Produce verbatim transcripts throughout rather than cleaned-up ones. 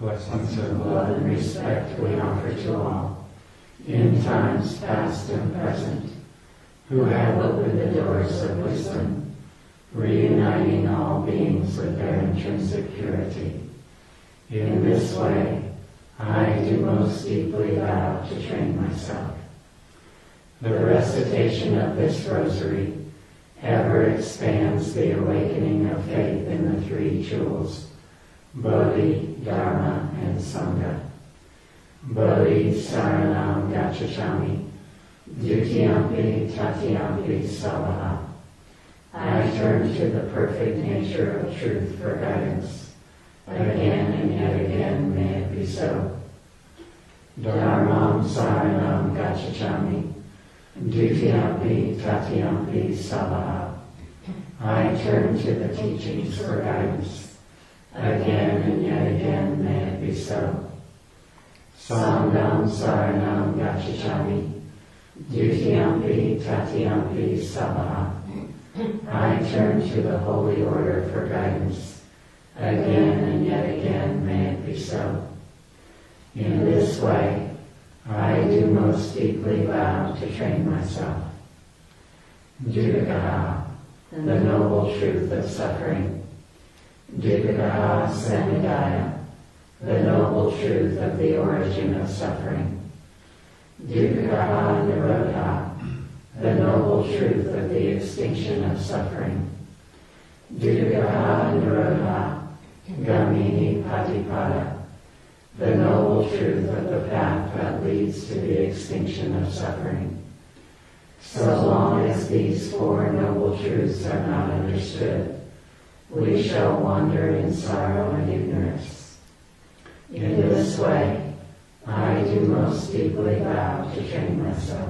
blessings of love and respect we offer to all, in times past and present, who have opened the doors of wisdom, reuniting all beings with their intrinsic purity. In this way, I do most deeply vow to train myself. The recitation of this rosary ever expands the awakening of faith in the three jewels, Bodhi, Dharma, and Sangha. Bodhi Saranam Gacchami, Dutiyampi Tatiyampi Savaha. I turn to the perfect nature of truth for guidance. Again and yet again may it be so. Dharmam Saranam Gacchami, Dutiyampi Tatiyampi Savaha. I turn to the teachings for guidance. Again and yet again may it be so. Sangham Saranam Gacchami, Dutiyampi Tatiyampi Savaha. I turn to the holy order for guidance. Again and yet again may it be so. In this way, I do most deeply vow to train myself. Dukkha, the noble truth of suffering. Dukkha Samudaya, the noble truth of the origin of suffering. Dukkha Nirodha, the noble truth of the extinction of suffering. Dukkha Nirodha Gamini Patipada, the noble truth of the path that leads to the extinction of suffering. So long as these four noble truths are not understood, we shall wander in sorrow and ignorance. In this way, I do most deeply vow to train myself.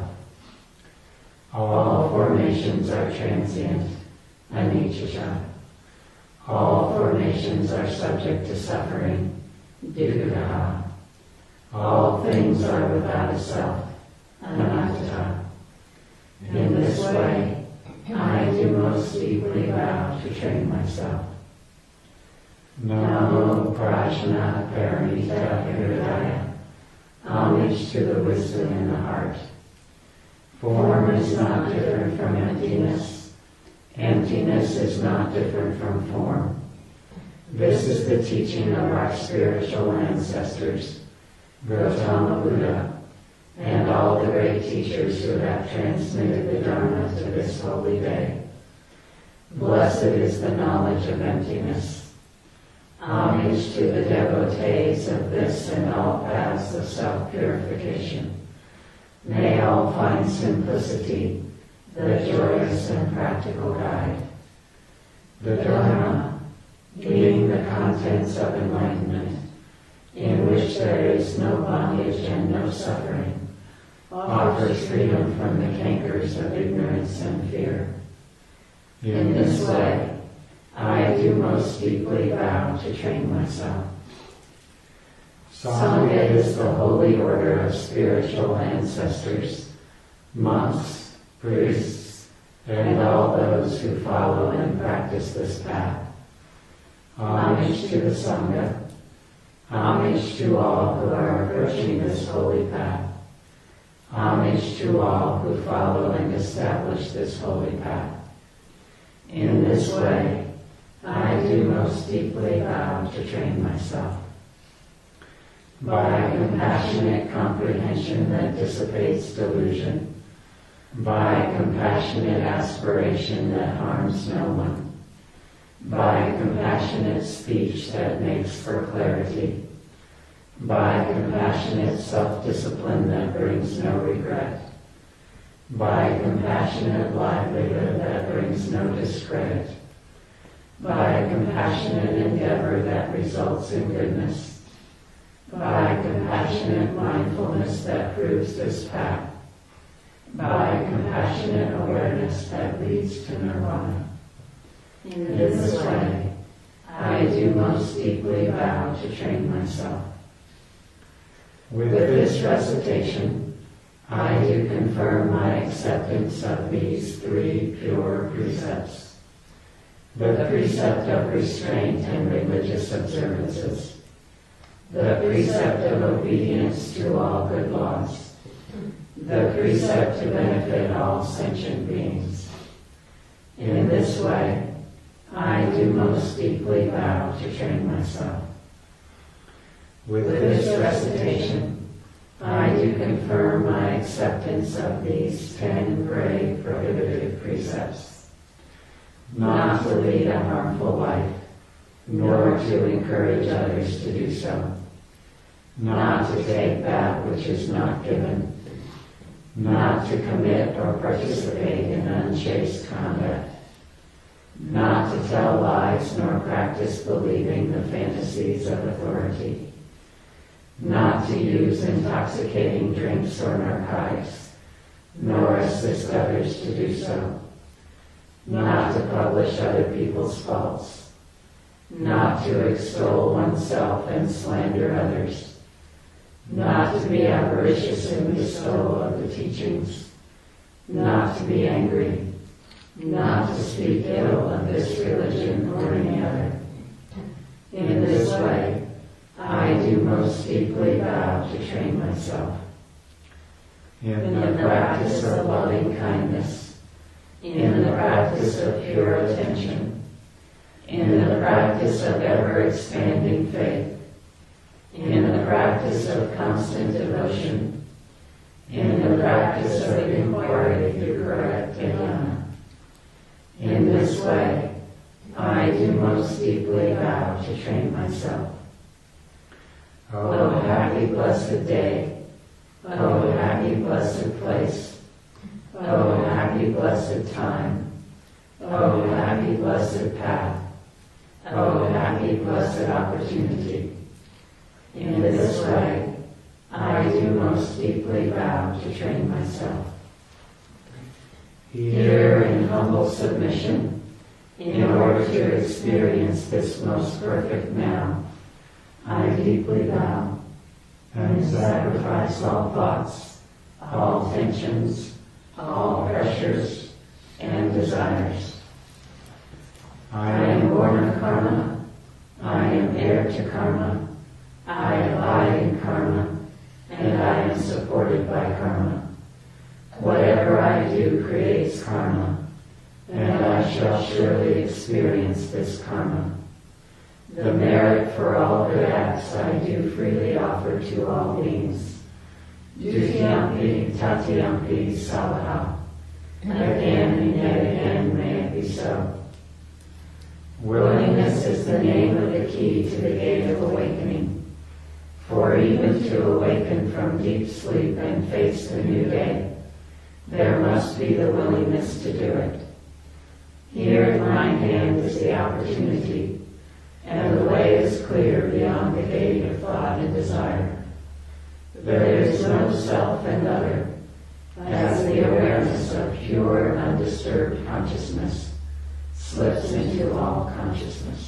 All formations are transient, anicca. All formations are subject to suffering, dukkha. All things are without a self, anatta. In this way, I do most deeply vow to train myself. Namo Prajna Paramita Hridaya. Homage to the wisdom in the heart. Form is not different from emptiness. Emptiness is not different from form. This is the teaching of our spiritual ancestors, Gautama Buddha, and all the great teachers who have transmitted the Dharma to this holy day. Blessed is the knowledge of emptiness. Homage to the devotees of this and all paths of self-purification. May all find simplicity, the joyous and practical guide. The Dharma, being the contents of enlightenment, in which there is no bondage and no suffering, offers freedom from the cankers of ignorance and fear. In this way, I do most deeply vow to train myself. Sangha is the holy order of spiritual ancestors, monks, priests, and all those who follow and practice this path. Homage to the Sangha. Homage to all who are approaching this holy path. Homage to all who follow and establish this holy path. In this way, I do most deeply vow to train myself. By compassionate comprehension that dissipates delusion, by compassionate aspiration that harms no one, by compassionate speech that makes for clarity, by compassionate self-discipline that brings no regret, by compassionate livelihood that brings no discredit, by compassionate endeavor that results in goodness, by compassionate mindfulness that proves this path, by compassionate awareness that leads to nirvana. In this way, I do most deeply vow to train myself. With this recitation, I do confirm my acceptance of these three pure precepts. The precept of restraint and religious observances, the precept of obedience to all good laws, the precept to benefit all sentient beings. In this way, I do most deeply vow to train myself. With this recitation, I do confirm my acceptance of these ten grave prohibitive precepts, not to lead a harmful life, nor to encourage others to do so, not to take that which is not given, not to commit or participate in unchaste conduct, not to tell lies nor practice believing the fantasies of authority, not to use intoxicating drinks or narcotics, nor assist others to do so, not to publish other people's faults, not to extol oneself and slander others, not to be avaricious in bestowal of the teachings, not to be angry, not to speak ill of this religion or any other. In this way, I do most deeply vow to train myself in the practice of loving kindness, in the practice of pure attention, in the practice of ever-expanding faith, in the practice of constant devotion, in the practice of inquiry through correct jnana. In this way, I do most deeply vow to train myself. O happy blessed day, O happy blessed place, O happy blessed time, O happy blessed path, O happy blessed opportunity. In this way, I do most deeply vow to train myself. Here in humble submission, in order to experience this most perfect now, I deeply vow and sacrifice all thoughts, all tensions, all pressures, and desires. I am born of karma, I am heir to karma, I abide in karma, and I am supported by karma. Whatever I do creates karma, and I shall surely experience this karma. The merit for all good acts I do freely offer to all beings. Dutiyampi tatiyampi salaha. Again and yet again may it be so. Willingness is the name of the key to the gate of awakening. For even to awaken from deep sleep and face the new day, there must be the willingness to do it. Here at my hand is the opportunity, and the way is clear beyond the gate of thought and desire. There is no self and other, as the awareness of pure, undisturbed consciousness slips into all consciousness.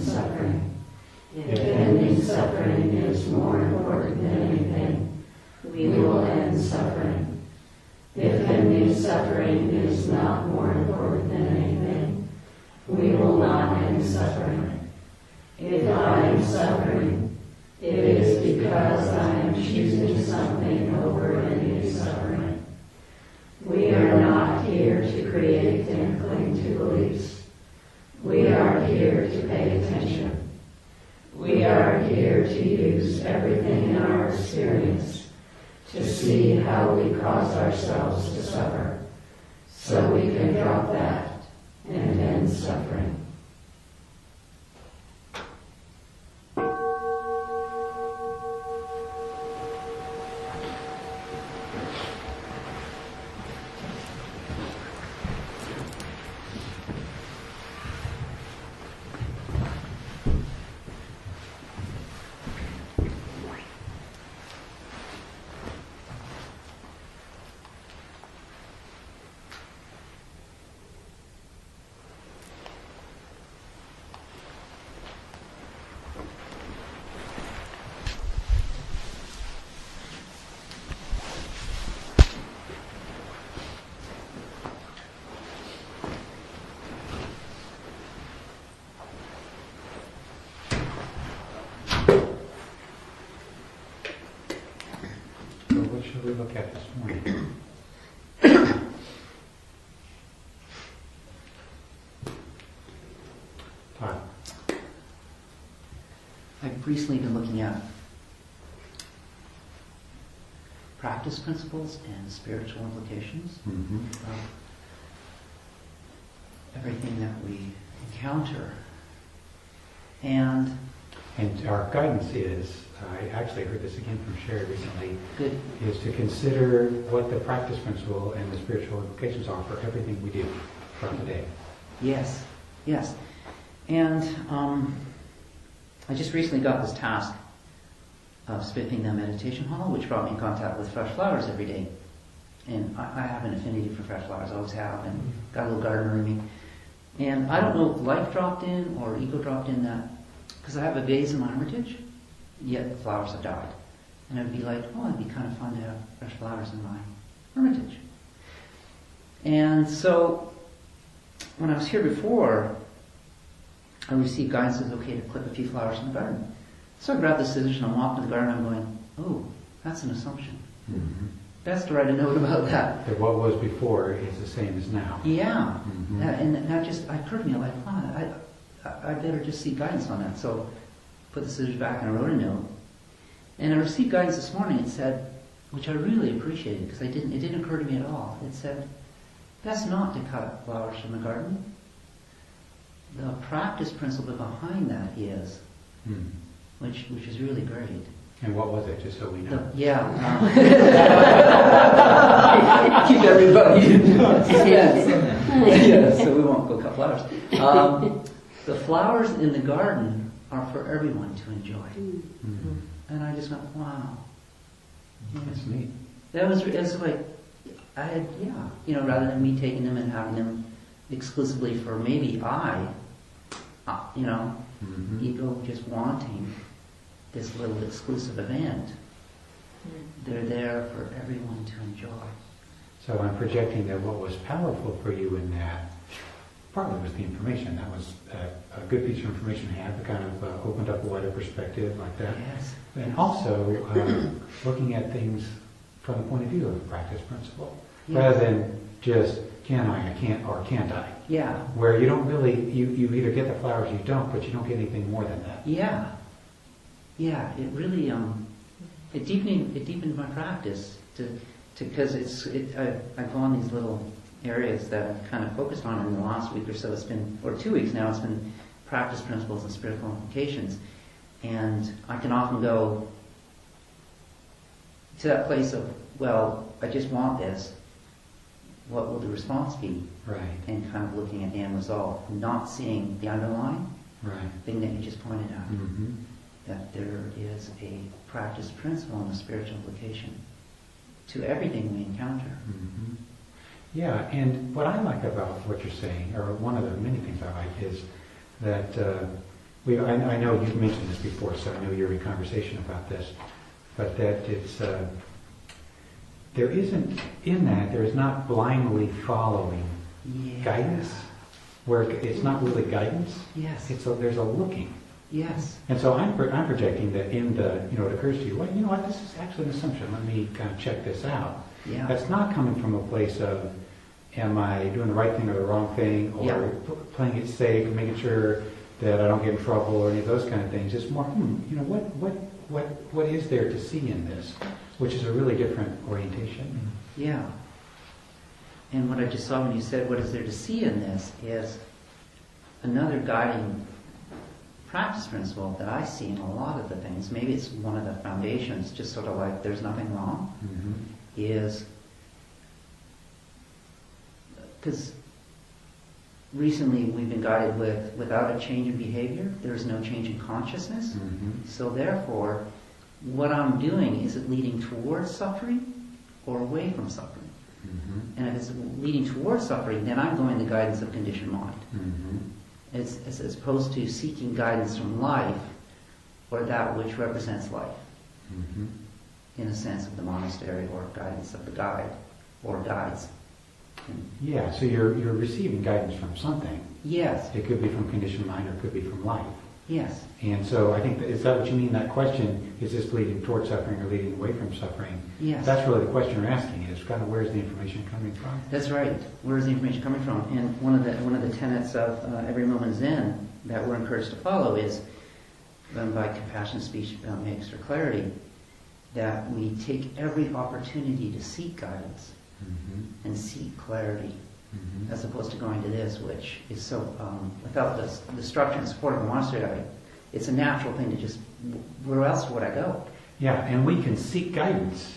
suffering. If ending suffering is more important than anything, we will end suffering. If ending suffering is not more important than anything, we will not end suffering. If I am suffering, it is because I am choosing something over ending suffering. We are not here to create and cling to beliefs. We are here to pay attention. We are here to use everything in our experience to see how we cause ourselves to suffer, so we can drop that and end suffering. What should we look at this morning? Todd. I've recently been looking at practice principles and spiritual implications Mm-hmm. of everything that we encounter. And And our guidance is, I actually heard this again from Sherry recently, good, is to consider what the practice principle and the spiritual implications are for everything we do throughout the day. yes, yes. And um, I just recently got this task of spiffing the meditation hall, which brought me in contact with fresh flowers every day. And I, I have an affinity for fresh flowers, I always have, and got a little gardener in me. And I don't know if life dropped in or ego dropped in that, because I have a vase in my hermitage, yet the flowers have died. And I'd be like, oh, it'd be kind of fun to have fresh flowers in my hermitage. And so, when I was here before, I received guidance that it was okay to clip a few flowers in the garden. So I grabbed the scissors and I'm walking to the garden and I'm going, oh, that's an assumption. Mm-hmm. Best to write a note about that. That what was before is the same as now. Yeah. Mhm. That, and that just occurred to me, like, wow, I, I, I better just seek guidance on that. So put the scissors back and I wrote a note. And I received guidance this morning. It said, which I really appreciated because I didn't, it didn't occur to me at all. It said, best not to cut flowers from the garden. The practice principle behind that is, Mm. which which is really great. And what was it, just so we know? The, yeah. Um, keep everybody. Yes. Yeah, so we won't go cut flowers. Um, the flowers in the garden are for everyone to enjoy. Mm-hmm. And I just went, wow. That's neat. That was, it was like, I had, yeah, you know, rather than me taking them and having them exclusively for maybe I, uh, you know, Mm-hmm. ego just wanting this little exclusive event. They're there for everyone to enjoy. So I'm projecting that what was powerful for you in that partly was the information. That was a, a good piece of information to have that kind of uh, opened up a wider perspective like that. Yes. And also um, looking at things from the point of view of a practice principle, Yeah. rather than just can I, I can't, or can't I, Yeah. where you don't really, you, you either get the flowers or you don't, but you don't get anything more than that. Yeah. Yeah, it really, um, it deepened, it deepened my practice to, to, cause it's, it, I, I go on these little areas that I've kind of focused on in the last week or so. It's been, or two weeks now, it's been practice principles and spiritual implications. And I can often go to that place of, well, I just want this. What will the response be? Right, And kind of looking at the end result, not seeing the underlying right. thing that you just pointed out. Mm-hmm. That there is a practice principle and a spiritual implication to everything we encounter. Mm-hmm. Yeah, and what I like about what you're saying, or one of the many things I like, is that uh, we, I, I know you've mentioned this before, so I know you're in conversation about this, but that it's, uh, there isn't, in that, there is not blindly following Yeah. guidance, where it's not really guidance, Yes. it's a, there's a looking. Yes. And so I'm, pro- I'm projecting that in the, you know, it occurs to you, well, you know what, this is actually an assumption, let me kind of check this out. Yeah. That's not coming from a place of, am I doing the right thing or the wrong thing, or Yeah. p- playing it safe, making sure that I don't get in trouble, or any of those kind of things. It's more, hmm, you know, what, what, what, what is there to see in this, which is a really different orientation. Yeah. And what I just saw when you said, what is there to see in this, is another guiding practice principle that I see in a lot of the things, maybe it's one of the foundations, just sort of like there's nothing wrong, Mm-hmm. is because recently we've been guided with, without a change in behavior, there's no change in consciousness. Mm-hmm. So therefore, what I'm doing, is it leading towards suffering or away from suffering? Mm-hmm. And if it's leading towards suffering, then I'm going the guidance of conditioned mind. Mm-hmm. As, as, as opposed to seeking guidance from life or that which represents life, Mm-hmm. in a sense of the monastery or guidance of the guide or guides. And Yeah, so you're, you're receiving guidance from something. yes, It could be from conditioned mind, or it could be from life. yes, And so I think, that, is that what you mean, that question, is this leading towards suffering or leading away from suffering? yes. That's really the question you're asking, is kind of where's the information coming from? That's right. Where's the information coming from? And one of the one of the tenets of uh, Every Moment Zen that we're encouraged to follow is, um, by compassionate speech uh, makes for clarity, that we take every opportunity to seek guidance Mm-hmm. and seek clarity, Mm-hmm. as opposed to going to this, which is so um, without the, the structure and support of the monastery. I, it's a natural thing to just, where else would I go? Yeah, and we can seek guidance,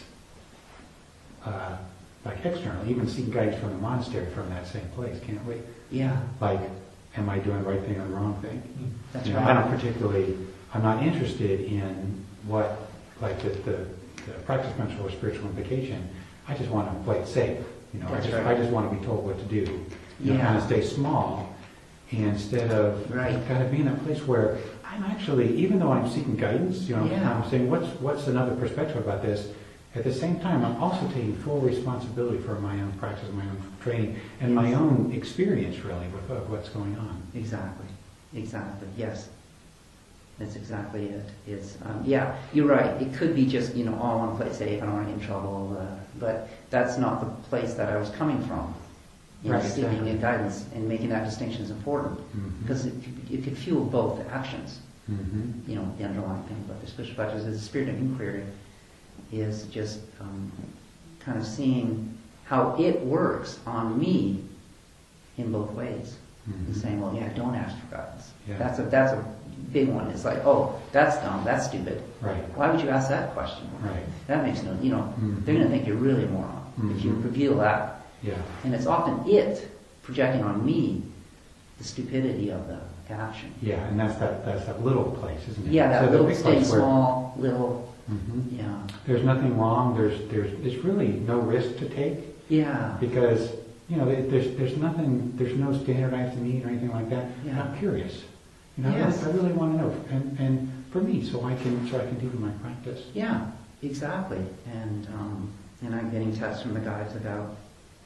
uh, like externally, even seek guidance from the monastery from that same place, can't we? Yeah, Like, am I doing the right thing or the wrong thing? that's You know, right. I don't particularly, I'm not interested in what, like the, the, the practice principle of spiritual invocation. I just want to play it safe. You know, I That's just, right. I just want to be told what to do. You know, Yeah. kind of stay small, instead of Right. kind of be in that place where I'm actually, even though I'm seeking guidance, you know, Yeah. I'm saying what's what's another perspective about this. At the same time, I'm also taking full responsibility for my own practice, my own training, and my own experience, really, with of what's going on. Exactly. Exactly. Yes. That's exactly it. It's um, yeah. You're right. It could be just you know all one place safe. I don't want to get in trouble. Uh, but that's not the place that I was coming from. You know, Right, seeking exactly. and guidance and making that distinction is important Mhm. because it, could- it could fuel both actions. Mm-hmm. You know, the underlying thing about the spiritual practice is the spirit of inquiry is just um, kind of seeing how it works on me in both ways. Mhm. And saying, well, yeah, don't ask for guidance. Yeah. That's a that's a big one. It's like, oh, that's dumb, that's stupid. Right. Why would you ask that question? Right. That makes no, you know, Mhm. they're going to think you're really a moron if you Mhm. reveal that. Yeah. And it's often it projecting on me the stupidity of the action. Yeah, and that's that that's that little place, isn't it? Yeah, that So the little big staying place where- small, little, Mhm. yeah, There's nothing wrong. There's there's there's really no risk to take yeah, because you know there- there's there's nothing there's no standardized mean or anything like that. Yeah. I'm curious. You know, Yes. I, really, I really want to know, and and for me, so I can so I can deepen my practice. yeah, exactly. And um, and I'm getting texts from the guides about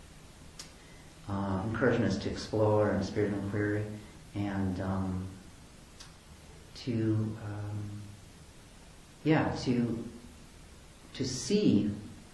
uh, encouragements to explore and spirit of inquiry, and um, to um, yeah to to see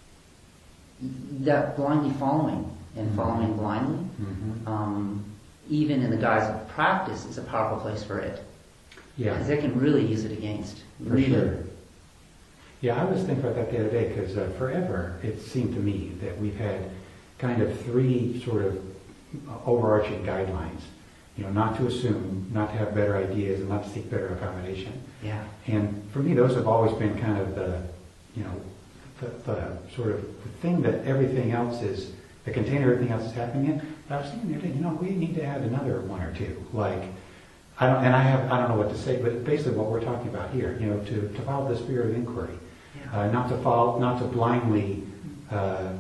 that blindly following and Mhm. following blindly, Mm-hmm. um, even in the guise of practice, is a powerful place for it. Yeah, Because they can really use it against. for really. sure. Yeah, I was thinking about that the other day because uh, forever it seemed to me that we've had kind of three sort of overarching guidelines. You know, not to assume, not to have better ideas, and not to seek better accommodation. Yeah. And for me, those have always been kind of the, you know, the, the sort of the thing that everything else is, the container everything else is happening in. But I was thinking the other day, you know, we need to add another one or two. Like, I don't, and I have, I don't know what to say, but basically what we're talking about here, you know, to, to follow the spirit of inquiry, Yeah. uh, not to follow, not to blindly uh,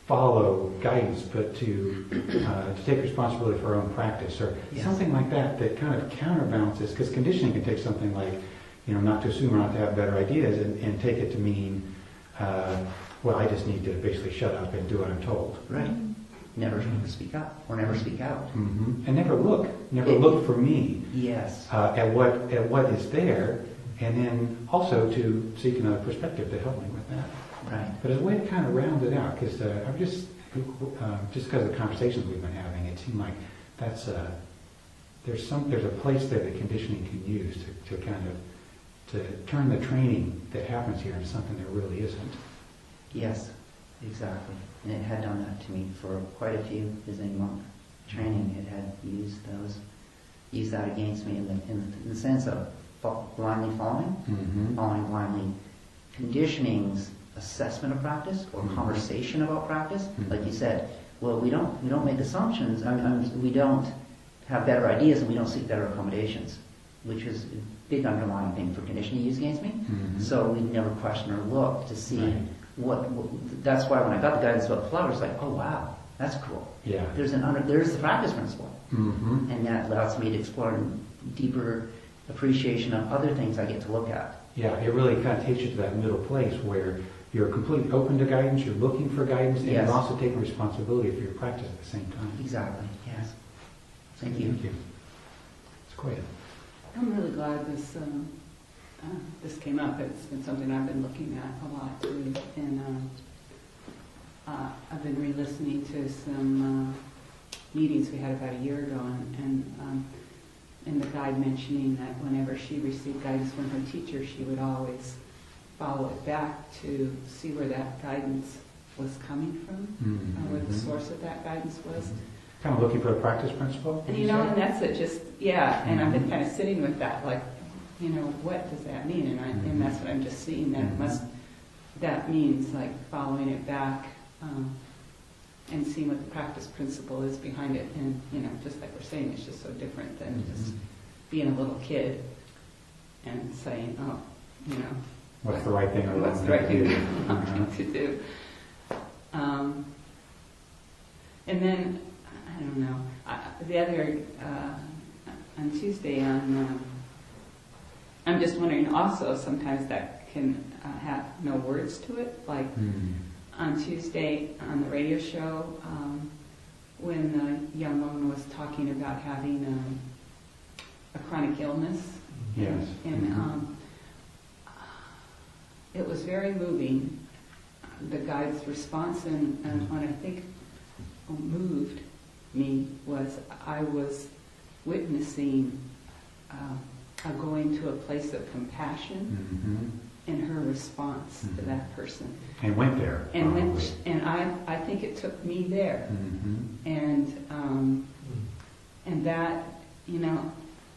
follow guidance, but to uh, to take responsibility for our own practice, or Yes. something like that that kind of counterbalances. Because conditioning can take something like, you know, not to assume or not to have better ideas, and, and take it to mean, uh, well, I just need to basically shut up and do what I'm told. Right. Never speak up, or never speak out. Mm-hmm. And never look, never It- look for me Yes. uh, at what at what is there, and then also to seek another perspective to help me with that. Right. But as a way to kind of round it out, because uh, I'm just uh, just because of the conversations we've been having, it seemed like that's uh, there's some there's a place there that conditioning can use to, to kind of to turn the training that happens here into something that really isn't. Yes, exactly. And it had done that to me for quite a few visiting monk training. It had used those, used that against me in the, in the, in the sense of fo- blindly following, Mm-hmm. following blindly, conditioning's assessment of practice or Mhm. conversation about practice. Mhm. Like you said, well, we don't we don't make assumptions. I mean, I mean, we don't have better ideas and we don't seek better accommodations, which is a big underlying thing for conditioning used against me. Mhm. So we never question or look to see Right. what, what. That's why when I got the guidance about the flowers, like, oh wow, that's cool. Yeah. There's an under, there's the practice principle, Mm-hmm. and that allows me to explore deeper appreciation of other things I get to look at. Yeah, it really kind of takes you to that middle place where you're completely open to guidance, you're looking for guidance, and Yes. you're also taking responsibility for your practice at the same time. Exactly. Yes. Thank you. Thank you. It's quite. I'm really glad this um, uh, this came up. It's been something I've been looking at a lot too, and um, uh, I've been re-listening to some uh, meetings we had about a year ago, and, and um, and the guide mentioning that whenever she received guidance from her teacher, she would always follow it back to see where that guidance was coming from, Mm-hmm. uh, what the source of that guidance was. Kind of looking for a practice principle? would And you know, say? and that's it, just, yeah, and I've been Mhm. kind of sitting with that, like, you know, what does that mean? And I, Mhm. and that's what I'm just seeing, that Mhm. must, that means like following it back, um, and seeing what the practice principle is behind it. And, you know, just like we're saying, it's just so different than just Mhm. being a little kid and saying, oh, you know, What's the right thing or what's wrong the right thing to do? to to do. Um, and then, I don't know, I, the other, uh, on Tuesday on, um, I'm just wondering also, sometimes that can uh, have no words to it, like Mm. on Tuesday on the radio show, um, when the young woman was talking about having um, a chronic illness. Yes. And Mhm. um, it was very moving, the guide's response, and, and what I think moved me was I was witnessing uh, a going to a place of compassion Mhm. in her response to Mhm. that person. And went there. And probably. when, and I, I think it took me there. Mhm. And um, and that, you know,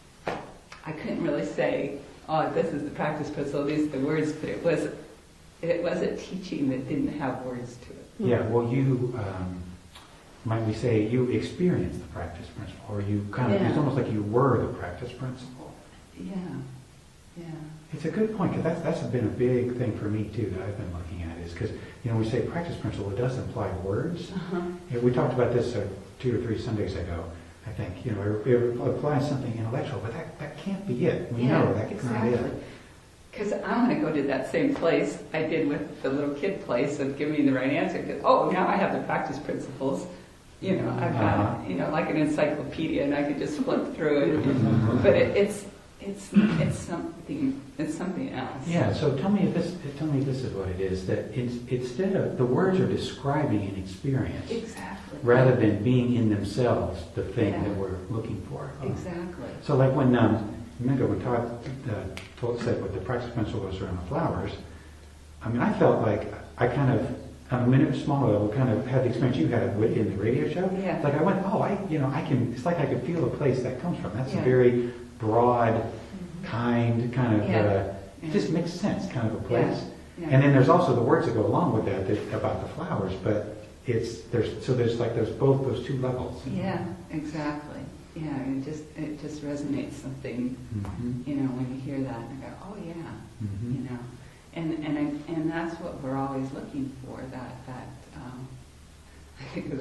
I couldn't really say, oh, this is the practice principle, these are the words, but it was it was a teaching that didn't have words to it. Yeah, well, you, um, might we say, you experienced the practice principle, or you kind of, it's Yeah. almost like you were the practice principle. Yeah, yeah. It's a good point, because that's, that's been a big thing for me, too, that I've been looking at, is because, you know, we say practice principle, it does imply words. Uh-huh. Yeah, we talked about this uh, two or three Sundays ago, I think. You know, it, it applies something intellectual, but that, that can't be it. We Yeah, know that's exactly. not it. Because I want to go to that same place I did with the little kid place of giving me the right answer. 'Cause, oh, now I have the practice principles. You know, I've got, Uh-huh. you know, like an encyclopedia, and I could just flip through it. But it, it's it's it's something it's something else. Yeah, so tell me if this tell me if this is what it is, that it's, instead of, the words are describing an experience Exactly. rather than being in themselves the thing Yeah. that we're looking for. Exactly. So like when, um, remember when Todd uh, told, said what the practice principle was around the flowers, I mean, I felt like I kind of, on a minute smaller level, kind of had the experience you had with- in the radio show. Yeah. It's like I went, oh, I, you know, I can, it's like I could feel the place that comes from. That's a Yeah. very broad, kind, kind of, Yeah. uh, Yeah. it just makes sense, kind of a place. Yeah. And then there's also the words that go along with that, that about the flowers, but it's, there's, so there's like, there's both those two levels. Yeah, exactly. Yeah, it just it just resonates something, Mhm. you know, when you hear that and go, oh yeah, Mhm. you know, and and I, and that's what we're always looking for, that that um,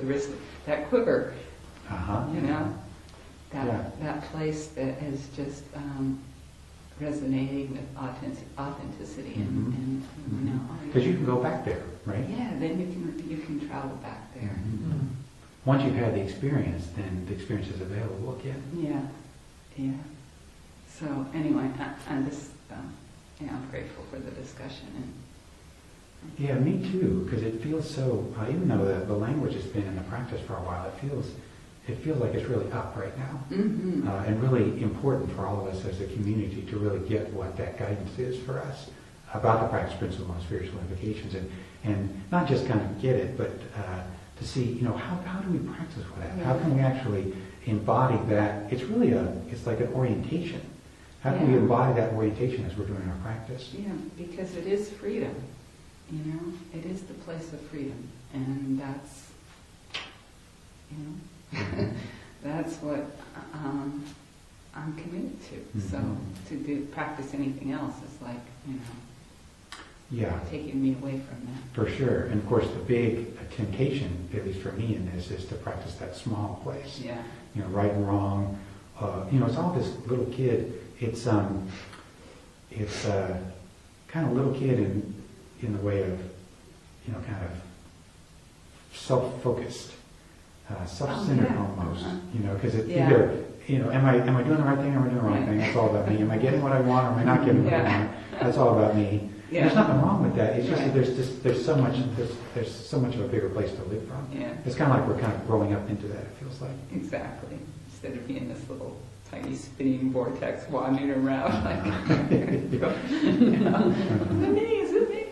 wrist, that quiver, Uh-huh. you know, that Yeah. that place that is just um, resonating with authentic, authenticity and, Mhm. and you know. Because you can go back there, right? Yeah, then you can you can travel back there. Mhm. Once you've had the experience, then the experience is available again. Yeah, yeah. So anyway, I, I'm just, um, yeah, I'm grateful for the discussion and. Yeah, me too, because it feels so, uh, even though the, the language has been in the practice for a while, it feels it feels like it's really up right now. Mm-hmm. Uh, and really important for all of us as a community to really get what that guidance is for us about the practice principle and spiritual implications, and, and not just kind of get it, but uh, to see, you know, how, how do we practice with that? How can we actually embody that? It's really a, it's like an orientation. How can we Yeah. embody that orientation as we're doing our practice? Yeah, because it is freedom, you know, it is the place of freedom, and that's, you know, that's what um, I'm committed to. Mm-hmm. So to do practice anything else is like, you know, Yeah. taking me away from that. For sure. And of course the big temptation, at least for me in this, is to practice that small place. Yeah. You know, right and wrong. Uh, you know, it's all this little kid. It's um, it's uh, kind of little kid in in the way of, you know, kind of self-focused, uh, self-centered Oh, yeah. almost. Uh-huh. You know, because it's Yeah. either, you know, am I am I doing the right thing or am I doing the wrong Right. thing? That's all about me. Am I getting what I want or am I not getting what I Yeah. want? That's all about me. And Yeah. there's nothing wrong with that. It's just Right. that there's just there's so much there's there's so much of a bigger place to live from. Yeah. It's kind of like we're kind of growing up into that. It feels like. Exactly. Instead of being this little tiny spinning vortex wandering around like, you know, is it me? Is it me?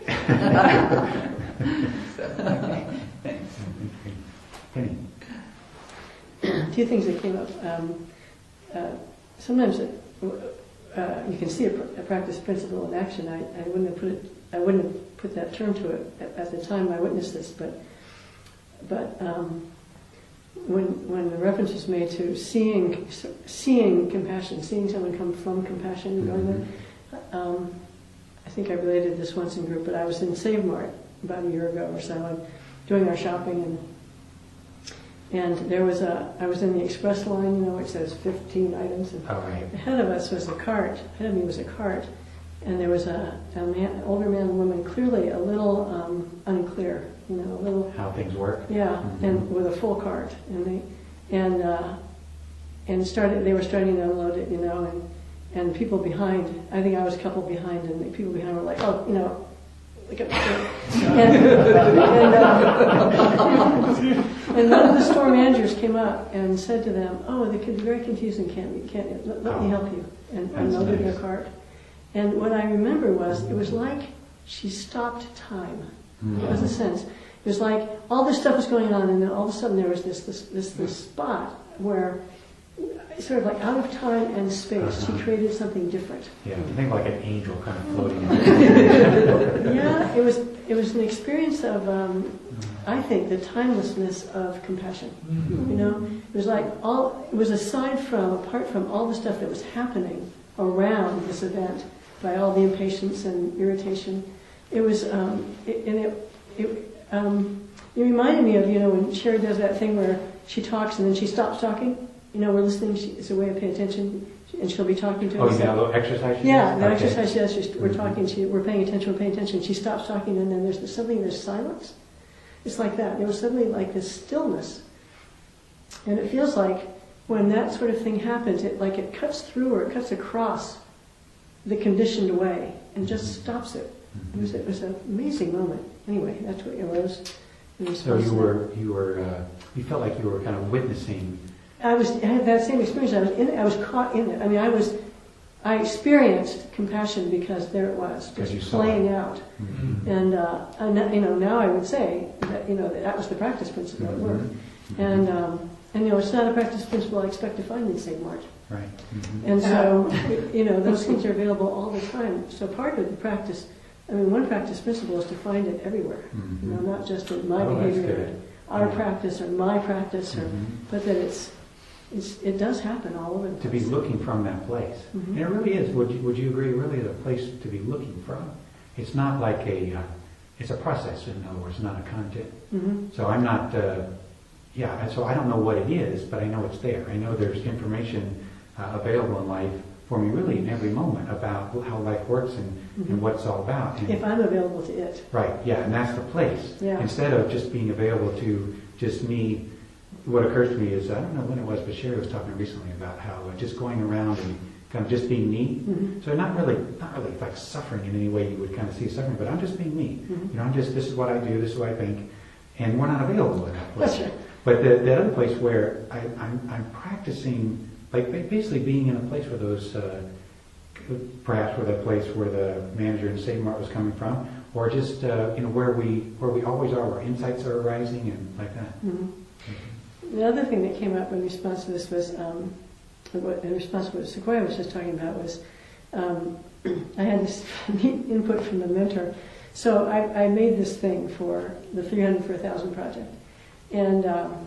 So, okay, thanks. Penny. Two things that came up. Um, uh, sometimes it, uh, you can see a, pr- a practice principle in action. I, I wouldn't have put it. I wouldn't have put that term to it at, at the time I witnessed this, but but um, when when the reference was made to seeing seeing compassion, seeing someone come from compassion, you know, Mm-hmm. um, I think I related this once in group, but I was in Save Mart about a year ago or so, and doing our shopping, and and there was a, I was in the express line, you know, which says fifteen items, and Oh, right. ahead of us was a cart, ahead of me was a cart, and there was a, a man, an older man and woman, clearly a little um, unclear, you know, a little, How things work. yeah, Mhm. and with a full cart, and they, and uh, and started, they were starting to unload it, you know, and and people behind, I think I was a couple behind, and the people behind were like, oh, you know, look at and, and, uh, and one of the store managers came up and said to them, oh, they could be very confusing, can't you? Can't you? Let, let me Oh. help you. And That's unloaded nice. their cart. And what I remember was, it was like she stopped time. It was a sense. It was like all this stuff was going on, and then all of a sudden there was this this this, this spot where, sort of like out of time and space, Uh-huh. she created something different. Yeah. You think like an angel kind of floating. Yeah, it was it was an experience of, um, I think, the timelessness of compassion. You know, it was like all. It was aside from, apart from all the stuff that was happening around this event, by all the impatience and irritation. It was, um, it, and it, it, um, it reminded me of, you know, when Sherry does that thing where she talks and then she stops talking. You know, we're listening. She, it's a way of paying attention, and she'll be talking to Oh, us. you got a little exercise? you Yeah, did? the Okay. exercise she does, she's, we're Mhm. talking, she, we're paying attention, we're paying attention. She stops talking, and then there's this, suddenly there's silence. It's like that. There was suddenly like this stillness. And it feels like when that sort of thing happens, it like it cuts through or it cuts across the conditioned way and just stops it. It was, it was an amazing moment. Anyway, that's what it was. in So response you to were, you were, uh, you felt like you were kind of witnessing. that. I was, I had that same experience. I was in it. I was caught in it. I mean, I was, I experienced compassion because there it was, Because just you saw playing it. out. Mhm. And, uh, and, you know, now I would say that, you know, that, that was the practice principle at work. Mhm. And, um, and, you know, it's not a practice principle I expect to find in Saint Mart. Right. Mhm. And so, you know, those things are available all the time. So part of the practice, I mean, one practice principle is to find it everywhere. You know, Mhm. not just in my Oh, that's behavior, good. our Yeah. practice, or my practice, or, Mhm. but that it's, it's, it does happen all over the To be place. looking from that place. Mhm. And it really is, would you, would you agree, really is a place to be looking from. It's not like a, uh, it's a process, in other words, not a content. Mhm. So I'm not, uh, yeah, and so I don't know what it is, but I know it's there. I know there's information uh, available in life for me really in every moment about how life works and, Mhm. and what it's all about. And, If I'm available to it. right, yeah, and that's the place. Yeah. Instead of just being available to just me, what occurs to me is, I don't know when it was, but Sherry was talking recently about how uh, just going around and kind of just being me. Mhm. So not really, not really like suffering in any way you would kind of see suffering, but I'm just being me. Mhm. You know, I'm just, this is what I do, this is what I think, and we're not available in that place. That's right. But the, the other place where I, I'm, I'm practicing, like ba- basically being in a place where those, uh, perhaps where the place where the manager in Save Mart was coming from, or just uh, you know where we where we always are, where insights are arising and like that. Mhm. The other thing that came up in response to this was, um, what, in response to what Sequoia was just talking about was, um, I had this neat input from the mentor. So I, I made this thing for the three hundred for one thousand project. And um,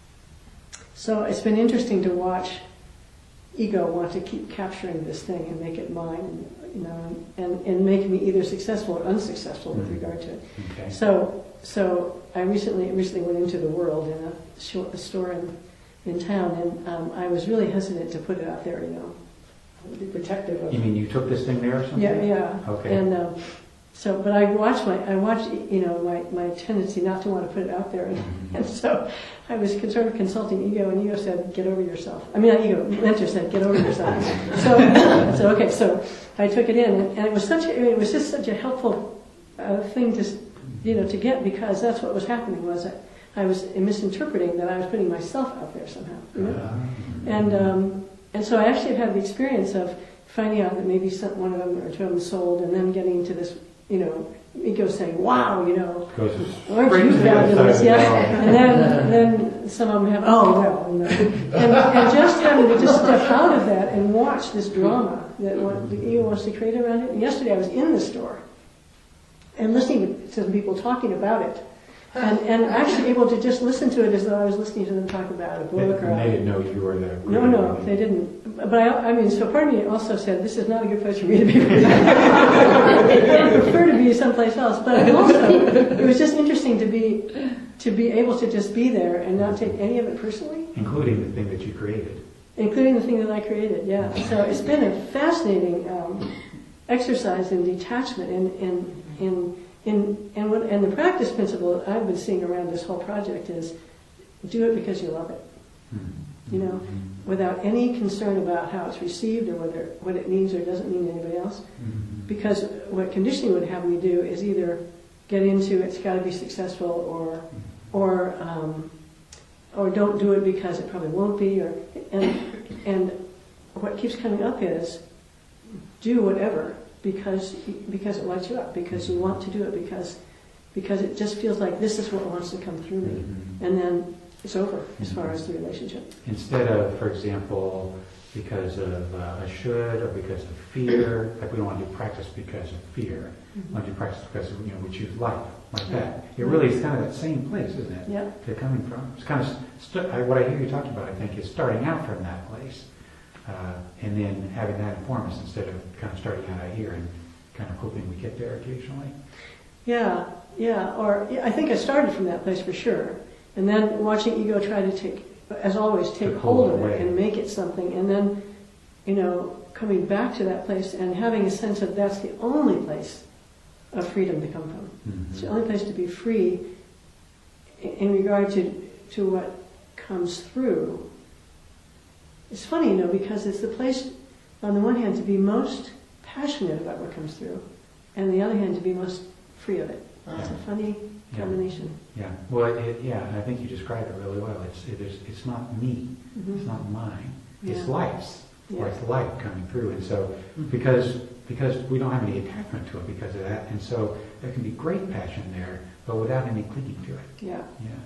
so it's been interesting to watch ego want to keep capturing this thing and make it mine, and, you know, and, and make me either successful or unsuccessful with Mhm. regard to it. Okay. So, so I recently recently went into the world in a, short, a store in, in town, and um, I was really hesitant to put it out there. You know, I would be protective of. You mean you took this thing there or something? Yeah, yeah. Okay. And um, so, but I watched my, I watched, you know, my, my tendency not to want to put it out there, and, Mhm. and so I was sort of consulting ego, and ego said, "Get over yourself." I mean, not ego, mentor said, "Get over yourself." so, so okay, so I took it in, and, and it was such, a, I mean, it was just such a helpful uh, thing to, you know, to get, because that's what was happening was that I was misinterpreting that I was putting myself out there somehow, you know, Uh, and um, and so I actually had the experience of finding out that maybe some, one of them or two of them sold, and then getting into this, you know, ego saying, "Wow, you know, goes aren't straight you to the other fabulous?" side Yeah, of the and then then some of them have, "Oh well," you know, and, and just having to just step out of that and watch this drama that what the ego wants to create around it. And yesterday I was in the store and listening to some people talking about it, and and actually able to just listen to it as though I was listening to them talk about a They, book or. and they didn't know you were there. No, no, they didn't. But I, I mean, so part of me also said, this is not a good place for me to be. I prefer to be someplace else. But also, it was just interesting to be, to be able to just be there and not take any of it personally, Including the thing that you created. including the thing that I created. Yeah. So it's been a fascinating um, exercise in detachment and in in in and what and the practice principle I've been seeing around this whole project is, do it because you love it. Mhm. You know, without any concern about how it's received or whether what it means or doesn't mean to anybody else. Mhm. Because what conditioning would have me do is either get into it's got to be successful, or or um, or don't do it because it probably won't be, or and and what keeps coming up is do whatever because because it lights you up, because you want to do it, because because it just feels like this is what wants to come through me, Mhm. and then it's over as far as the relationship. Instead of, for example, because of uh, a should or because of fear, like we don't want to do practice because of fear. We want to do practice because of, you know, we choose life, like that. It really is kind of that same place, isn't it? Yeah. They're coming from. It's kind of, st- I, what I hear you talking about, I think, is starting out from that place. Uh, and then having that inform us instead of kind of starting out here and kind of hoping we get there occasionally. Yeah, yeah. Or yeah, I think I started from that place for sure, and then watching ego try to take, as always, take To pull hold it of it away. and make it something, and then, you know, coming back to that place and having a sense of that's the only place of freedom to come from. Mhm. It's the only place to be free in, in regard to to what comes through. It's funny, you know, because it's the place, on the one hand, to be most passionate about what comes through, and on the other hand, to be most free of it. It's a funny Yeah. combination. Yeah. Well, it, yeah, and I think you described it really well. It's it, there's, it's not me. Mhm. It's not mine. It's Yeah. life's. Yeah. Or it's life coming through. And so, because because we don't have any attachment to it because of that, and so there can be great passion there, but without any clinging to it. Yeah. Yeah.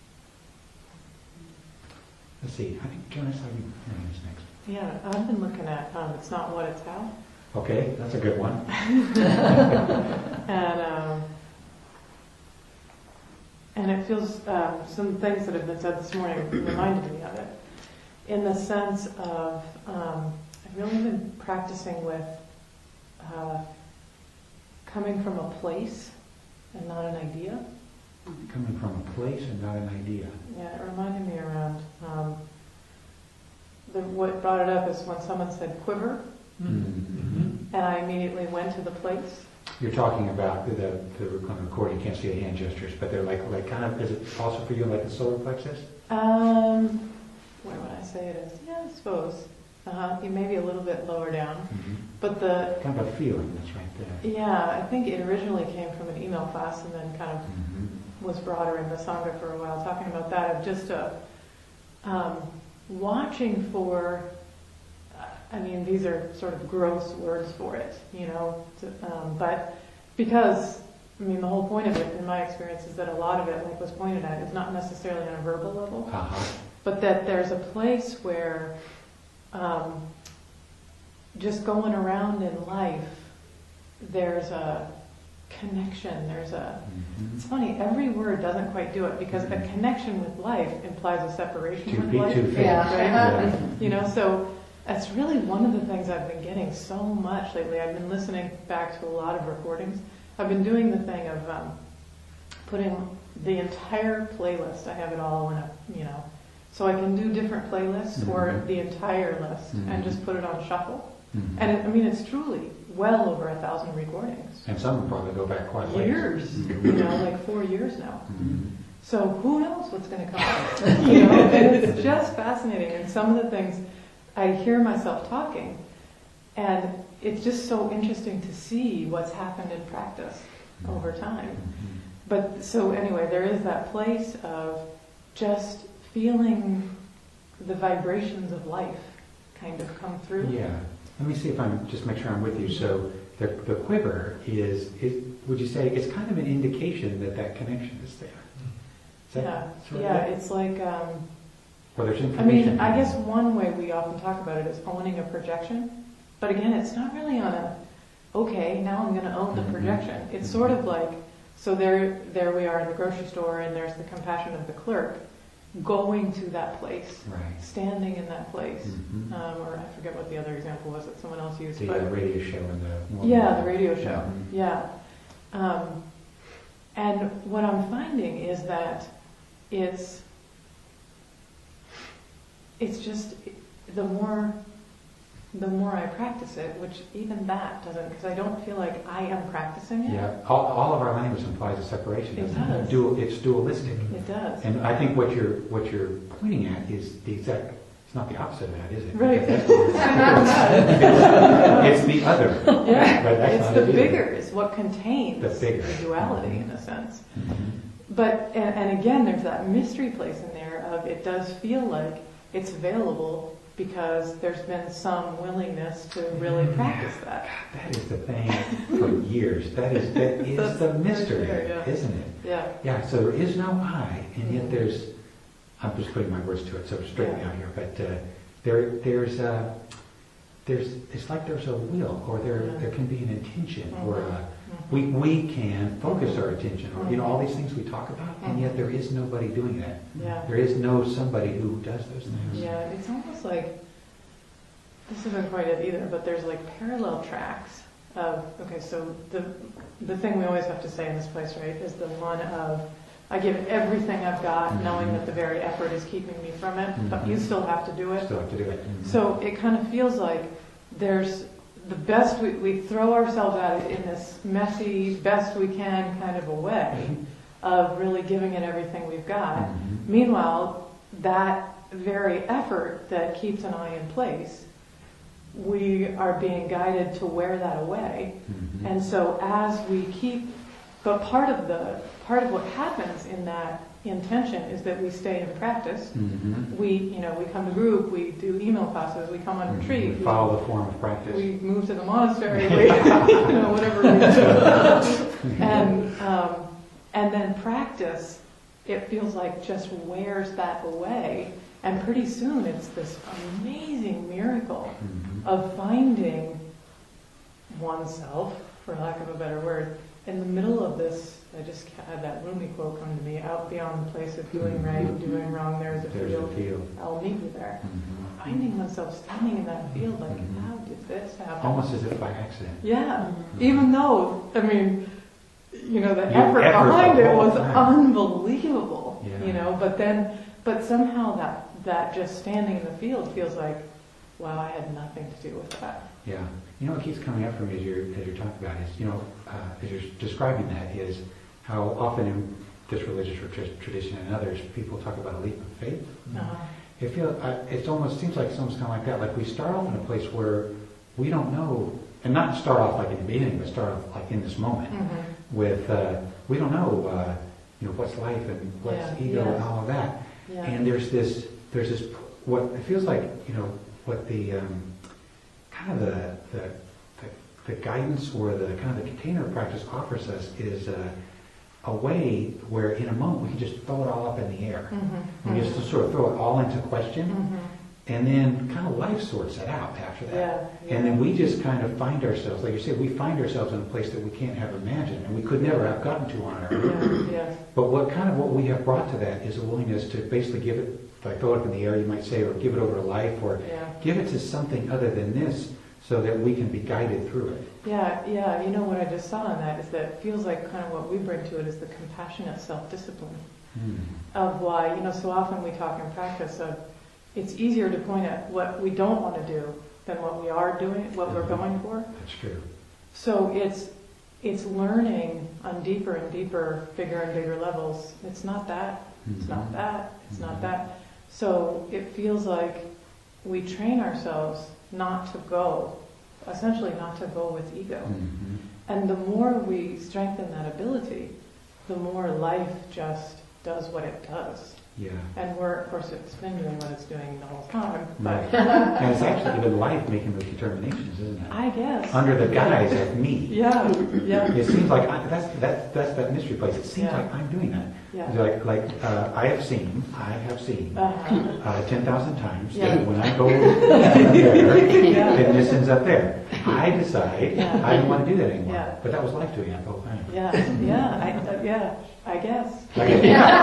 Let's see. I think Jonas, how you is next? Yeah, I've been looking at um, It's Not What, It's How. Okay, that's a good one. And um, and it feels, um, some things that have been said this morning reminded me of it. In the sense of, um, I've really been practicing with uh, coming from a place and not an idea. coming from a place and not an idea. Yeah, it reminded me around, um, the, what brought it up is when someone said quiver, Mm-hmm. and I immediately went to the place. You're talking about the, the, on the recording, you can't see the hand gestures, but they're like, like kind of, is it also for you like the solar plexus? Um, where would I say it is? Yeah, I suppose. Uh-huh. You may be a little bit lower down. Mm-hmm. But the, Kind of a feeling that's right there. yeah, I think it originally came from an email class and then kind of Mm-hmm. was broader in the Sangha for a while, talking about that, of just a, um, watching for, I mean, these are sort of gross words for it, you know, to, um, but because, I mean, the whole point of it, in my experience, is that a lot of it, like was pointed at, is not necessarily on a verbal level, Uh-huh. but that there's a place where um, just going around in life, there's a connection, there's a, Mm-hmm. it's funny, every word doesn't quite do it, because a connection with life implies a separation Two with feet, life. two things. Yeah. Yeah. You know, so that's really one of the things I've been getting so much lately. I've been listening back to a lot of recordings. I've been doing the thing of um, putting the entire playlist, I have it all in a, you know, so I can do different playlists or Mhm. the entire list Mhm. and just put it on shuffle. Mhm. And it, I mean, it's truly well over a thousand recordings. And some will probably go back quite late. Years, Mhm. you know, like four years now. Mhm. So who knows what's going to come out? You know, and it's just fascinating. And some of the things I hear myself talking, and it's just so interesting to see what's happened in practice over time. Mhm. But so anyway, there is that place of just feeling the vibrations of life kind of come through. Yeah. Let me see if I'm, just make sure I'm with you. So the, the quiver is, is, would you say, it's kind of an indication that that connection is there? Is that Yeah, sort of yeah. it? It's like. Um, Or there's I information. mean, I guess one way we often talk about it is owning a projection. But again, it's not really on a, okay, now I'm going to own the Mhm. projection. It's sort of like, so there there we are in the grocery store, and there's the compassion of the clerk going to that place, Right. standing in that place. Mhm. Um, or I forget what the other example was that someone else used. The but uh, radio show and the... yeah, the radio show. Mhm. Yeah. Um, and what I'm finding is that it's it's just the more the more I practice it, which even that doesn't, because I don't feel like I am practicing it. Yeah, all, all of our language implies a separation. It doesn't does. Dual, it's dualistic. It does. And I think what you're what you're pointing at is the exact. It's not the opposite of that, is it? Right. Because that's- it's the other. Yeah. But that's It's not the it either. bigger, it's what contains The bigger. duality in a sense. Mhm. But, and, and again, there's that mystery place in there of it does feel like it's available because there's been some willingness to really practice that. That is the thing for years. That is that is That's the very mystery, clear, yeah. isn't it? Yeah. Yeah. So there is no I, and yet Mhm. there's. I'm just putting my words to it, so straighten me Yeah. out here. But uh, there, there's, uh, there's. It's like there's a will, or there, Yeah. there can be an intention, or Mhm. a, we we can focus our attention, or you know, Mhm. all these things we talk about, and yet there is nobody doing that. Yeah. There is no somebody who does those things. Yeah, it's almost like, this isn't quite it either, but there's like parallel tracks of, okay, so the the thing we always have to say in this place, right, is the one of, I give everything I've got, Mhm. knowing that the very effort is keeping me from it, but Mhm. you still have to do it. Still have to do it. Mhm. So it kind of feels like there's the best, we, we throw ourselves at it in this messy, best we can kind of a way of really giving it everything we've got. Mhm. Meanwhile, that very effort that keeps an eye in place, we are being guided to wear that away. Mhm. And so as we keep, but part of the, part of what happens in that intention is that we stay in practice. Mhm. We, you know, we come to group, we do email classes, we come on retreat, We we, follow the form of practice. we move to the monastery, we, you know, whatever we do. And, um, and then practice, it feels like just wears that away. And pretty soon it's this amazing miracle Mhm. of finding oneself, for lack of a better word, in the middle of this. I just had that Rumi quote come to me, out beyond the place of doing right and doing wrong, there is a There's a field, field. I'll meet you there. Mhm. Finding oneself standing in that field, like, Mhm. how did this happen? Almost as if by accident. Yeah, even though, I mean, you know, the The effort, effort behind the it whole was time. unbelievable. Yeah. You know, but then, but somehow that that just standing in the field feels like, wow, I had nothing to do with that. Yeah. You know what keeps coming up for me as you're, as you're talking about is, you know, uh, as you're describing that is how often in this religious tra- tradition and others, people talk about a leap of faith. Uh-huh. It feels, uh, it almost seems like it's almost kind of like that. Like we start off in a place where we don't know, and not start off like in the beginning, but start off like in this moment Mm-hmm. with, uh, we don't know, uh, you know, what's life and what's Yeah, ego yes. and all of that. Yeah. And there's this, there's this, what it feels like, you know, what the, um, kind of the, the, the, the guidance or the kind of the container practice offers us is uh, a way where in a moment we can just throw it all up in the air. Mm-hmm. We just sort of throw it all into question, Mm-hmm. and then kind of life sorts it out after that. Yeah, yeah. And then we just kind of find ourselves, like you said, we find ourselves in a place that we can't have imagined, and we could never have gotten to on our own. Yeah, yeah. But what kind of what we have brought to that is a willingness to basically give it, like throw it up in the air, you might say, or give it over to life, or Yeah. give it to something other than this, so that we can be guided through it. Yeah, yeah. You know what I just saw in that is that it feels like kind of what we bring to it is the compassionate self-discipline Hmm. of why, you know, so often we talk in practice of it's easier to point at what we don't want to do than what we are doing, what we're going for. That's true. So it's it's learning on deeper and deeper, bigger and bigger levels. It's not that. It's not Mhm. that. It's not Mhm. that. So it feels like we train ourselves not to go, essentially not to go with ego. Mhm. And the more we strengthen that ability, the more life just does what it does. Yeah. And we're, of course, it's been doing what it's doing the whole time. But Right. And it's actually even life making those determinations, isn't it? I guess. Under the guise of me. Yeah, yeah, It seems like I, that's that that's that mystery place. It seems Yeah. like I'm doing that. yeah. Like like uh, I have seen, I have seen Uh-huh. uh, ten thousand times Yeah. that when I go there, Yeah. it just ends up there. I decide Yeah. I don't want to do that anymore. Yeah. But that was life doing it the whole time. Yeah, yeah, I, uh, yeah, I guess. Like,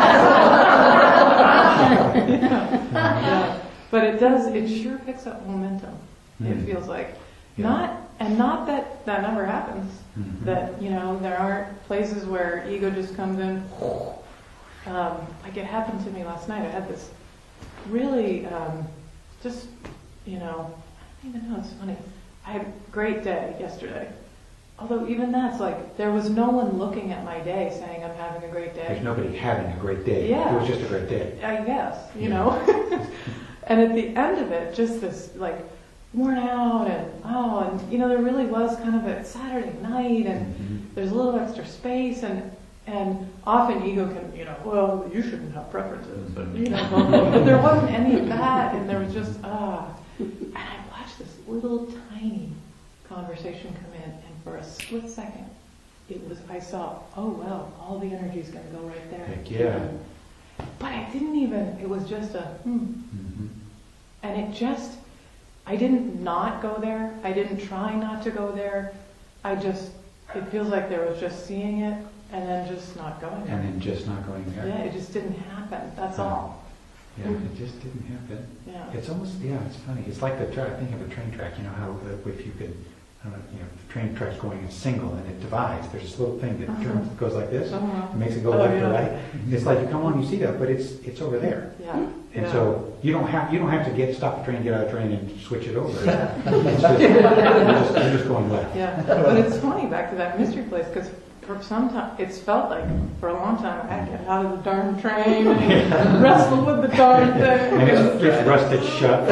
Yeah. But it does, it sure picks up momentum, it Mm. feels like. Yeah. Not, and not that that never happens, Mhm. that, you know, there aren't places where ego just comes in. Um, like it happened to me last night, I had this really, um, just, you know, I don't even know, it's funny. I had a great day yesterday. Although even that's like, there was no one looking at my day saying I'm having a great day. There's nobody having a great day. Yeah. It was just a great day. I guess, you Yeah. know. And at the end of it, just this like worn out and oh, and you know, there really was kind of a Saturday night and Mhm. there's a little extra space and and often ego can, you know, well, you shouldn't have preferences, but you know, but there wasn't any of that and there was just ah, and I watched this little tiny conversation come in and for a split second, it was I saw, oh well, all the energy's going to go right there. Heck yeah. But I didn't even, it was just a, hmm. Mhm. And it just, I didn't not go there. I didn't try not to go there. I just, it feels like there was just seeing it and then just not going there. And then just not going there. Yeah, it just didn't happen. That's all. Yeah, it just didn't happen. Yeah. It's almost, yeah, it's funny. It's like the track, I think of a train track, you know, how uh, if you could, I don't know, you know, the train track's going in single and it divides. There's this little thing that Uh-huh. turns, goes like this, Uh-huh. it makes it go Oh, left yeah. or right. It's like you come on, you see that, but it's it's over there. Yeah. And yeah. so you don't have you don't have to get stop the train, get out of the train, and switch it over. Yeah. It's just, you're, just, you're just going left. Yeah. But it's funny back to that mystery place because for some time, it's felt like for a long time I had to get out of the darn train and wrestle with the darn thing. And it's, it's rusted shut.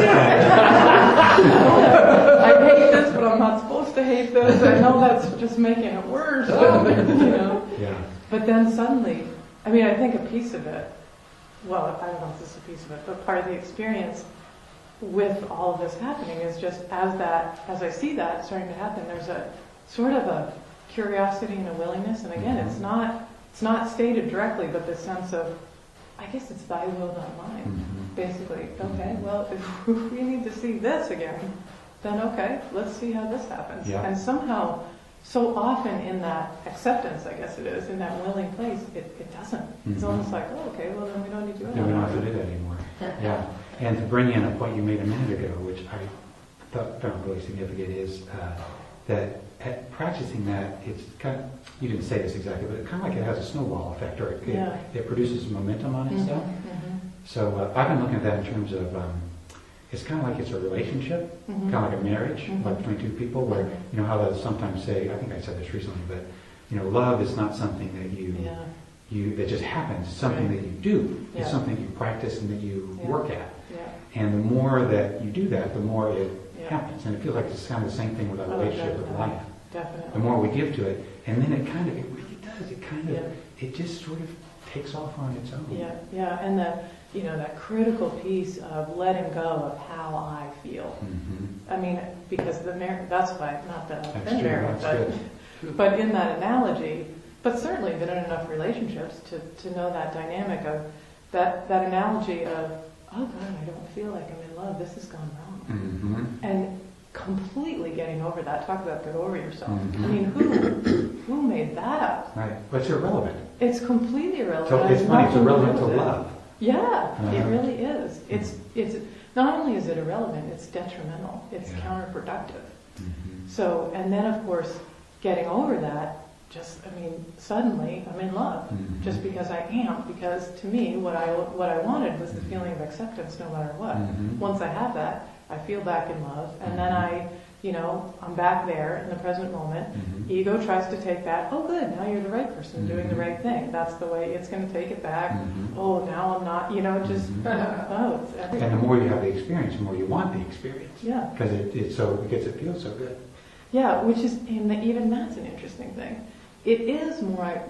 I hate this, but I'm not supposed to hate this. I know that's just making it worse. you know. Yeah. But then suddenly, I mean, I think a piece of it, well, I don't know if this is a piece of it, but part of the experience with all of this happening is just as that, as I see that starting to happen, there's a sort of a curiosity and a willingness. And again, it's not, it's not stated directly, but the sense of, I guess it's thy will, not mine. Mhm. Basically, okay, well, if we need to see this again, then okay, let's see how this happens. Yeah. And somehow, so often in that acceptance, I guess it is, in that willing place, it, it doesn't. It's Mhm. almost like, oh, okay, well then we don't need to do it. No, we don't have to do that anymore. Yeah. And to bring in a point you made a minute ago, which I thought found really significant, is uh, that at practicing that, it's kind of, you didn't say this exactly, but it kind of like it has a snowball effect, or it, Yeah. it, it produces momentum on itself. Mhm, So uh, I've been looking at that in terms of, um, it's kind of like it's a relationship, mhm, kind of like a marriage, Mhm. like between two people, where, you know, how they'll sometimes say, I think I said this recently, but, you know, love is not something that you, mhm. Yeah. you that just happens. It's something Right. that you do. It's Yeah. something you practice and that you Yeah. work at. Yeah. And the more that you do that, the more it Yeah. happens. And it feels like it's kind of the same thing with our Oh, relationship with definitely. life. Definitely. The more we give to it, and then it kind of, it really does. It kind of, Yeah. it just sort of takes off on its own. Yeah, yeah, and the, you know, that critical piece of letting go of how I feel. hmm I mean, because the mar- that's why, not that I've That's been true. married, That's but, good. but in that analogy, but certainly been in enough relationships to, to know that dynamic of, that, that analogy of, oh God, I don't feel like I'm in love, this has gone wrong. hmm And completely getting over that, talk about get over yourself. Mhm. I mean, who, who made that up? Right. But it's irrelevant. It's completely irrelevant. So It it's has funny. It's nothing do irrelevant to with it. love. Yeah, Uh-huh. it really is. It's it's not only is it irrelevant, it's detrimental. It's Yeah. counterproductive. hmm So, and then of course, getting over that, just I mean, suddenly I'm in love, Mhm. just because I am. Because to me, what I what I wanted was the feeling of acceptance, no matter what. Mhm. Once I have that, I feel back in love, and then Mhm. I, you know, I'm back there in the present moment. Mhm. Ego tries to take that. Oh, good. Now you're the right person doing the Mhm. right thing. That's the way it's going to take it back. Mhm. Oh, now I'm not. You know, just Mhm. oh, it's everything. And the more you have the experience, the more you want the experience. Yeah, Because it, it so it gets to feel so good. yeah. Which is, and even that's an interesting thing. It is more I,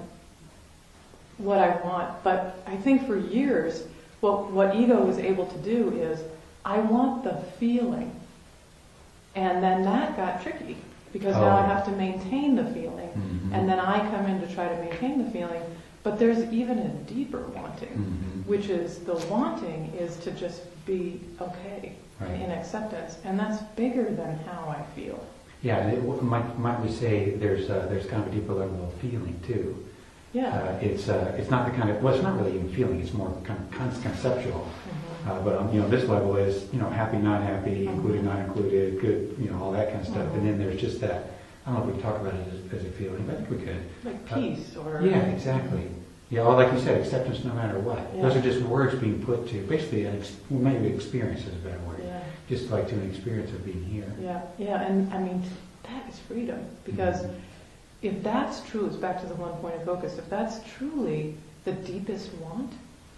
what I want, but I think for years, what what ego was able to do is, I want the feeling, and then that got tricky because now I Oh. have to maintain the feeling. Mhm. And then I come in to try to maintain the feeling, but there's even a deeper wanting, Mhm. which is the wanting is to just be okay Right. in acceptance, and that's bigger than how I feel. Yeah, and it, might, might we say there's uh, there's kind of a deeper level of feeling too. Yeah. Uh, it's uh, it's not the kind of well, it's not really even feeling. It's more kind of con- conceptual. Mhm. Uh, but um, you know, this level is you know happy, not happy, Mhm. included, not included, good, you know, all that kind of stuff. Mhm. And then there's just that. I don't know if we can talk about it as, as a feeling, but I think we could. Like Uh, peace or Yeah, exactly. Yeah, or like you said, acceptance no matter what. Yeah. Those are just words being put to basically an ex- well, maybe experience is a better word. Yeah, Just like to an experience of being here. yeah, yeah, and I mean that is freedom because Mhm. if that's true, it's back to the one point of focus. If that's truly the deepest want,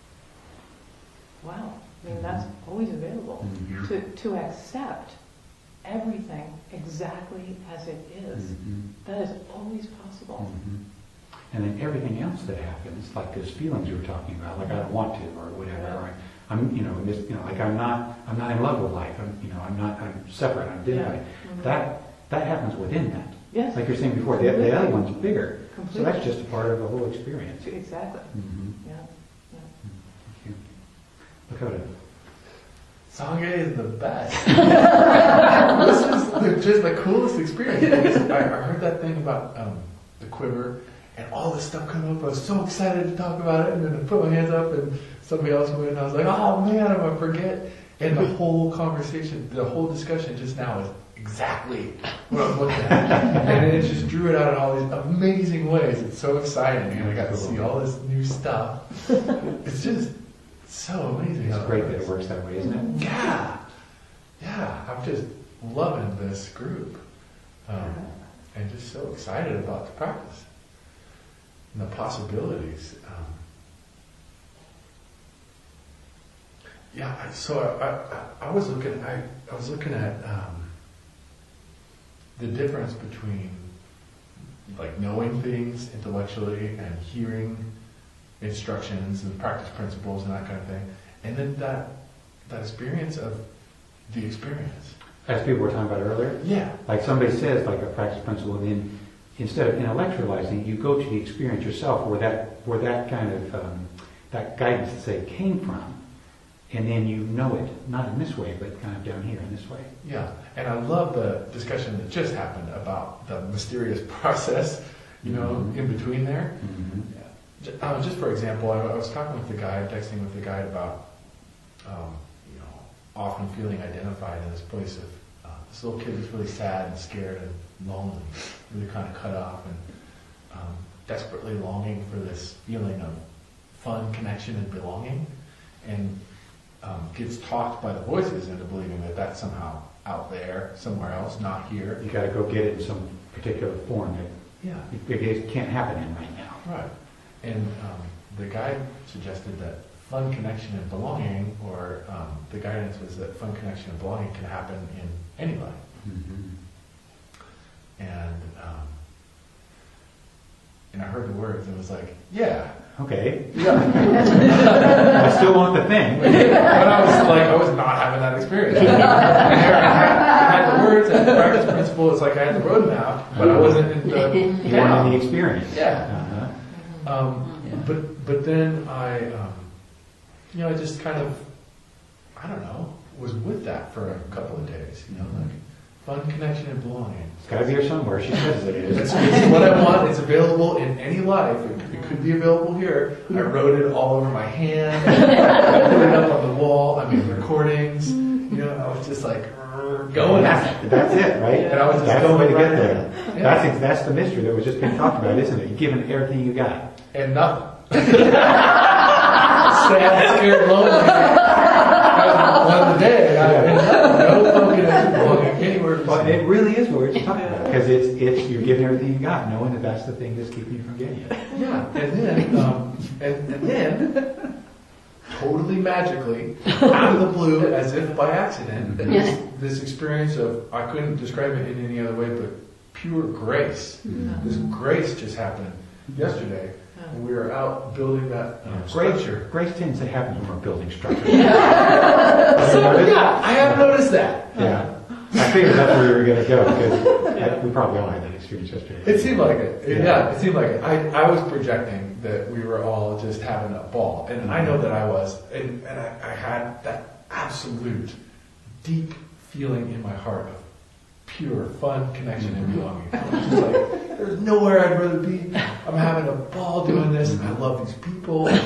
wow, I mean that's always available. Mhm. To to accept everything exactly as it is, Mhm. that is always possible. Mhm. And then everything else that happens, like those feelings you were talking about, like I don't want to or whatever, Yeah. or I'm, you know, in this, you know, like I'm not, I'm not in love with life. I'm, you know, I'm not, I'm separate. I'm different. Mhm. That that happens within that. Yes, Like you're saying before, the, the other one's bigger. So completely. that's just a part of the whole experience. Exactly. Mm-hmm. Yeah. Thank you. Lakota. Sangha is the best. This is the, just the coolest experience. Because I, I heard that thing about um, the quiver and all this stuff coming up. I was so excited to talk about it, and then I put my hands up, and somebody else went, and I was like, "Oh man, I'm gonna forget." And the whole conversation, the whole discussion just now is exactly what I'm looking at, and it just drew it out in all these amazing ways. It's so exciting, and I got to see all this new stuff. It's just so amazing. It's how great that works. it works that way, isn't it? Yeah, yeah. I'm just loving this group, um, and just so excited about the practice and the possibilities. Um, yeah. I- So I, I, I was looking. I, I was looking at um, the difference between like knowing things intellectually and hearing instructions and practice principles and that kind of thing, and then that that experience of the experience. As people were talking about earlier, Yeah, like somebody says, like a practice principle, and then instead of intellectualizing, you go to the experience yourself, where that where that kind of um, that guidance, let's say, came from, and then you know it, not in this way, but kind of down here in this way. yeah. And I love the discussion that just happened about the mysterious process, you know, Mhm. in between there. Mm-hmm. Ju- uh, just for example, I, I was talking with the guy, texting with the guy about, um, you know, often feeling identified in this place of uh, this little kid was really sad and scared and lonely, really kind of cut off and um, desperately longing for this feeling of fun, connection, and belonging, and um, gets talked by the voices into believing that that's somehow out there, somewhere else, not here. You got to go get it in some particular form that Yeah. it, it can't happen in right now. Right. And um, the guide suggested that fun, connection, and belonging, or um, the guidance was that fun, connection, and belonging can happen in any life. Mm-hmm. And um, and I heard the words and was like, yeah. Okay. Yeah. I still want the thing. But I was like, I was not having that experience. And there I had, I had the words, I had the practice principle, it's like I had the roadmap, but I wasn't in the You weren't in the experience. Yeah. Uh-huh. Um, Yeah. But but then I, um, you know, I just kind of, I don't know, was with that for a couple of days. You know, like fun, connection, and belonging. It's got to be here somewhere. She says it is. It's, it's what I want. It's available in any life. It, it could be available here. I wrote it all over my hand. I put it up on the wall. I made recordings. You know, I was just like going at it. That's it, right? And I was just that's the going way to right get there. at it. Yeah. That's that's the mystery that was just being talked about, isn't it? You're giving everything you got. And nothing. Sad, scared, lonely. One of the day, I had no fun connection belonging anywhere. But it really is what we're just talking about, because it's it's you're giving everything you got, knowing that that's the thing that's keeping you from getting it. Yeah, and then, um, and, and then, totally magically, out of the blue, as if by accident, this, this experience of, I couldn't describe it in any other way, but pure grace. This grace just happened yesterday, and we were out building that uh, Grace, structure. grace tends to happen when we're building structures. So, yeah, I have noticed that. Yeah. I figured that's where we were going to go, because I, we probably all had that experience yesterday. It seemed like it. Yeah, yeah it seemed like it. I, I was projecting that we were all just having a ball. And I know that I was. And, and I, I had that absolute deep feeling in my heart of pure fun, connection, and belonging. I was just like, there's nowhere I'd rather be. I'm having a ball doing this, and I love these people. This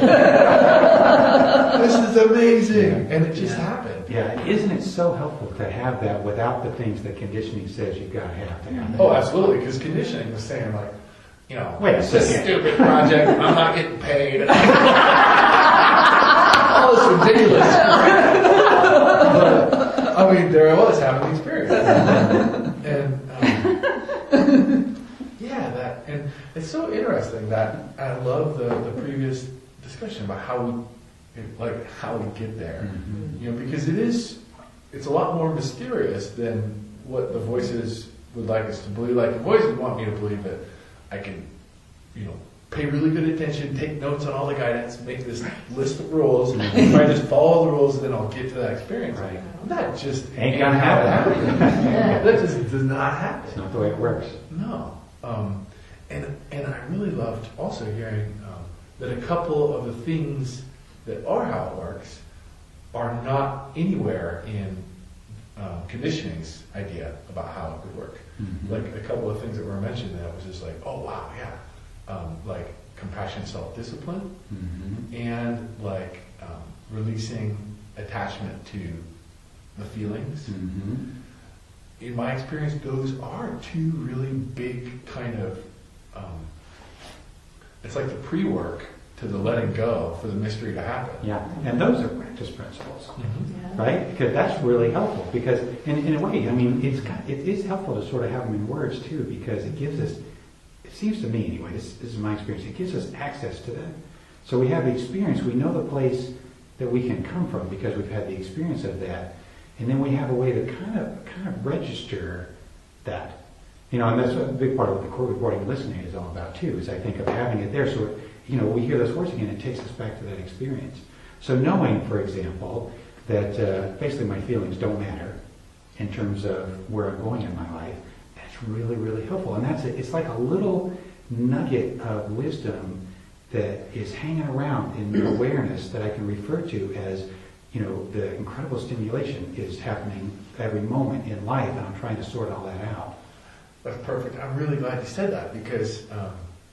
is amazing. And it just happened. Yeah, isn't it so helpful to have that without the things that conditioning says you've got to have to have? Oh, absolutely. Because conditioning was saying, like, you know, Wait a it's a second. stupid project. I'm not getting paid. All this ridiculous. But, I mean, there I was having the experience. And, um, yeah, that, and it's so interesting that I love the, the previous discussion about how we, like, how we get there. Mhm. You know, because it is, it's a lot more mysterious than what the voices would like us to believe. Like, the voices want me to believe that I can, you know, pay really good attention, take notes on all the guidance, make this list of rules, and if I just follow the rules, then I'll get to that experience. Right. That just Ain't gonna happen. That just does not happen. It's not the way it works. No. Um, and and I really loved also hearing um, that a couple of the things that are how it works are not anywhere in um, conditioning's idea about how it would work. Mhm. Like a couple of things that were mentioned that was just like, oh wow, yeah. Um, like compassion, self-discipline, Mhm. and like um, releasing attachment to the feelings. Mhm. In my experience, those are two really big kind of, um, it's like the pre-work to the letting go for the mystery to happen. Yeah, and those are practice principles, Mm-hmm. right? Because that's really helpful. Because in, in a way, I mean, it's kind it is helpful to sort of have them in words too, because it gives us. It seems to me, anyway. This, this is my experience. It gives us access to them. So we have the experience. We know the place that we can come from because we've had the experience of that, and then we have a way to kind of kind of register that. You know, and that's a big part of what the core recording and listening is all about too. Is I think of having it there, so it, you know, we hear those words again. It takes us back to that experience. So knowing, for example, that uh, basically my feelings don't matter in terms of where I'm going in my life, that's really, really helpful. And that's it. It's like a little nugget of wisdom that is hanging around in the awareness that I can refer to as, you know, the incredible stimulation is happening every moment in life, and I'm trying to sort all that out. That's perfect. I'm really glad you said that because um,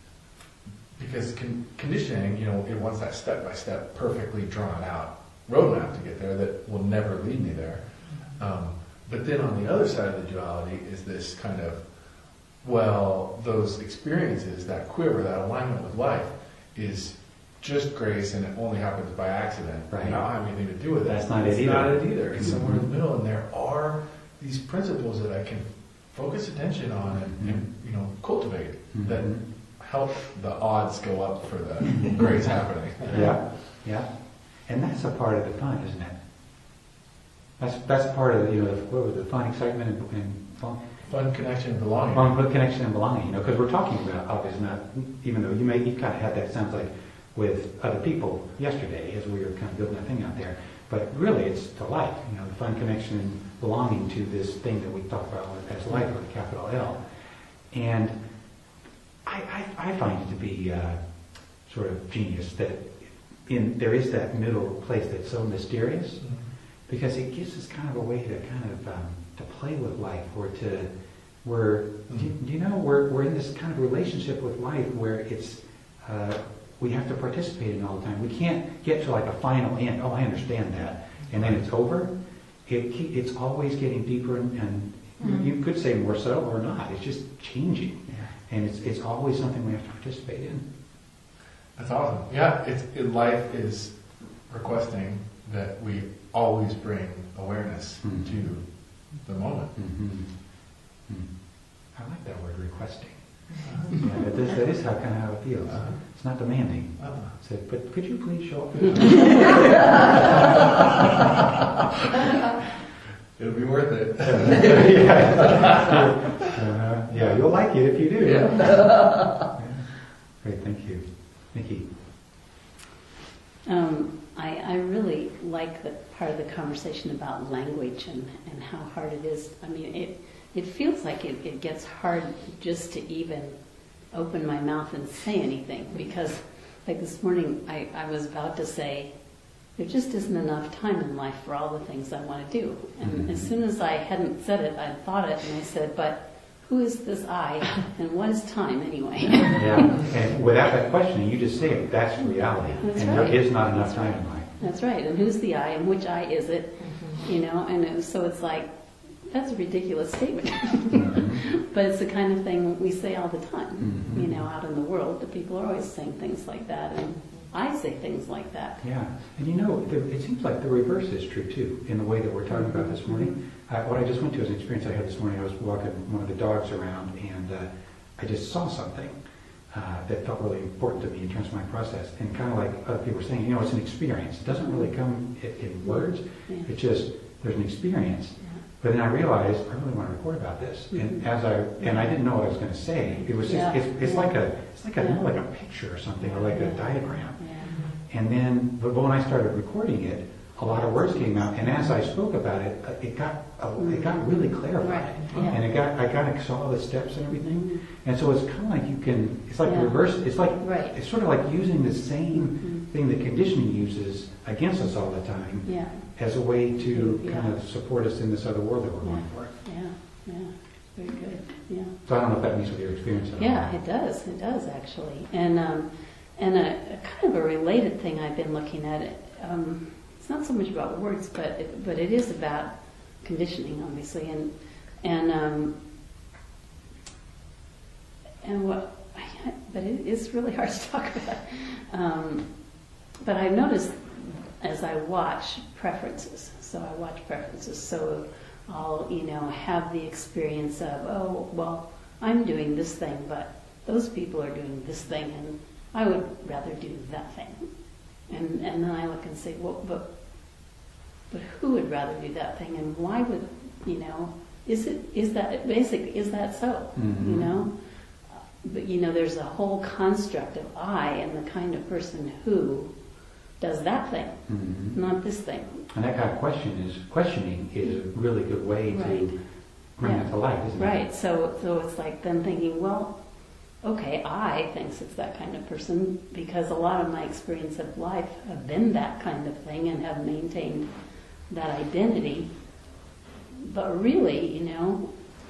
because con- conditioning, you know, it wants that step-by-step, perfectly drawn out roadmap to get there that will never lead me there. Um, But then on the other side of the duality is this kind of, well, those experiences, that quiver, that alignment with life, is just grace, and it only happens by accident. Right. You don't have anything to do with it. That's not it it's either. not it either. It's somewhere in the middle, and there are these principles that I can focus attention on and, and you know, cultivate Mhm. that help the odds go up for the grace happening. Yeah, yeah. And that's a part of the fun, isn't it? That's that's part of the, you know, the, what was it, the fun, excitement, and, and fun, Fun, connection, and belonging. fun, fun, connection, and belonging. You know, because we're talking about obviously not, even though you may you kind of had that sounds like with other people yesterday as we were kind of building that thing out there. But really, it's the life. You know, the fun, connection, and belonging to this thing that we talk about as life with a capital L. And I, I, I find it to be uh, sort of genius that in there is that middle place that's so mysterious, because it gives us kind of a way to kind of um, to play with life, or to we're do, do you know we're we're in this kind of relationship with life where it's uh, we have to participate in all the time. We can't get to like a final end. Oh, I understand that, and then it's over. It keep, it's always getting deeper, and, and Mm-hmm. you could say more so or not. It's just changing, and it's it's always something we have to participate in. That's awesome. Yeah, it's it, life is requesting that we always bring awareness Mhm. to the moment. Mm-hmm. Mm. I like that word, requesting. Yeah, that is, that is how kind of how it feels. Uh-huh. It's not demanding. Uh-huh. It said, but could you please show up? It'll be worth it. yeah. Uh, yeah, you'll like it if you do. Yeah. Yeah. Great, thank you. Nikki. Um, I, I really like the part of the conversation about language and, and how hard it is. I mean, it it feels like it, it gets hard just to even open my mouth and say anything, because like this morning I, I was about to say, there just isn't enough time in life for all the things I want to do. And Mm-hmm. as soon as I hadn't said it, I thought it, and I said, but who is this I, and what is time anyway? Yeah, and without that questioning, you just say it. That's reality. That's and right. there is not enough That's time right. in life. That's right, and who's the I, and which I is it? You know, and it was, so it's like, that's a ridiculous statement. Mhm. But it's the kind of thing we say all the time, Mhm. you know, out in the world. The people are always saying things like that, and I say things like that. Yeah, and you know, the, it seems like the reverse is true too, in the way that we're talking about this morning. Uh, what I just went to is an experience I had this morning. I was walking one of the dogs around, and uh, I just saw something uh, that felt really important to me in terms of my process. And kind of like other people were saying, you know, it's an experience. It doesn't really come in, in words. Yeah. It's just, there's an experience. But then I realized I really want to record about this, and Mhm. as I and I didn't know what I was going to say. It was just Yeah. it's, it's Yeah. like a it's like a Yeah. more like a picture or something, or like a Yeah. diagram. Yeah. And then, but when I started recording it, a lot of words came out, and as I spoke about it, uh, it got uh, it got really clarified, Right, yeah. and it got I got saw the steps and everything, Mhm. and so it's kind of like you can it's like Yeah. reverse. It's like Right. it's sort of like using the same Mhm. thing that conditioning uses against us all the time Yeah, as a way to Yeah. kind of support us in this other world that we're going for. yeah, yeah, very good, yeah. So I don't know if that means with your experience at all. Yeah, it does. It does actually. And um, and a, a kind of a related thing I've been looking at. Um, it's not so much about words, but it, but it is about conditioning, obviously. And and um, and what, but it is really hard to talk about. Um, but I've noticed as I watch preferences. So I watch preferences. So I'll, you know, have the experience of, oh, well, I'm doing this thing, but those people are doing this thing, and I would rather do that thing. And and then I look and say, well, but but who would rather do that thing, and why would, you know, is it is that basically is that so? Mhm. You know, but you know, there's a whole construct of I and the kind of person who does that thing, Mhm. not this thing. And that kind of question is questioning is a really good way to Right. bring Yeah. it to life, isn't it? Right. So so it's like then thinking, well, okay, I thinks it's that kind of person because a lot of my experience of life have been that kind of thing and have maintained that identity. But really, you know,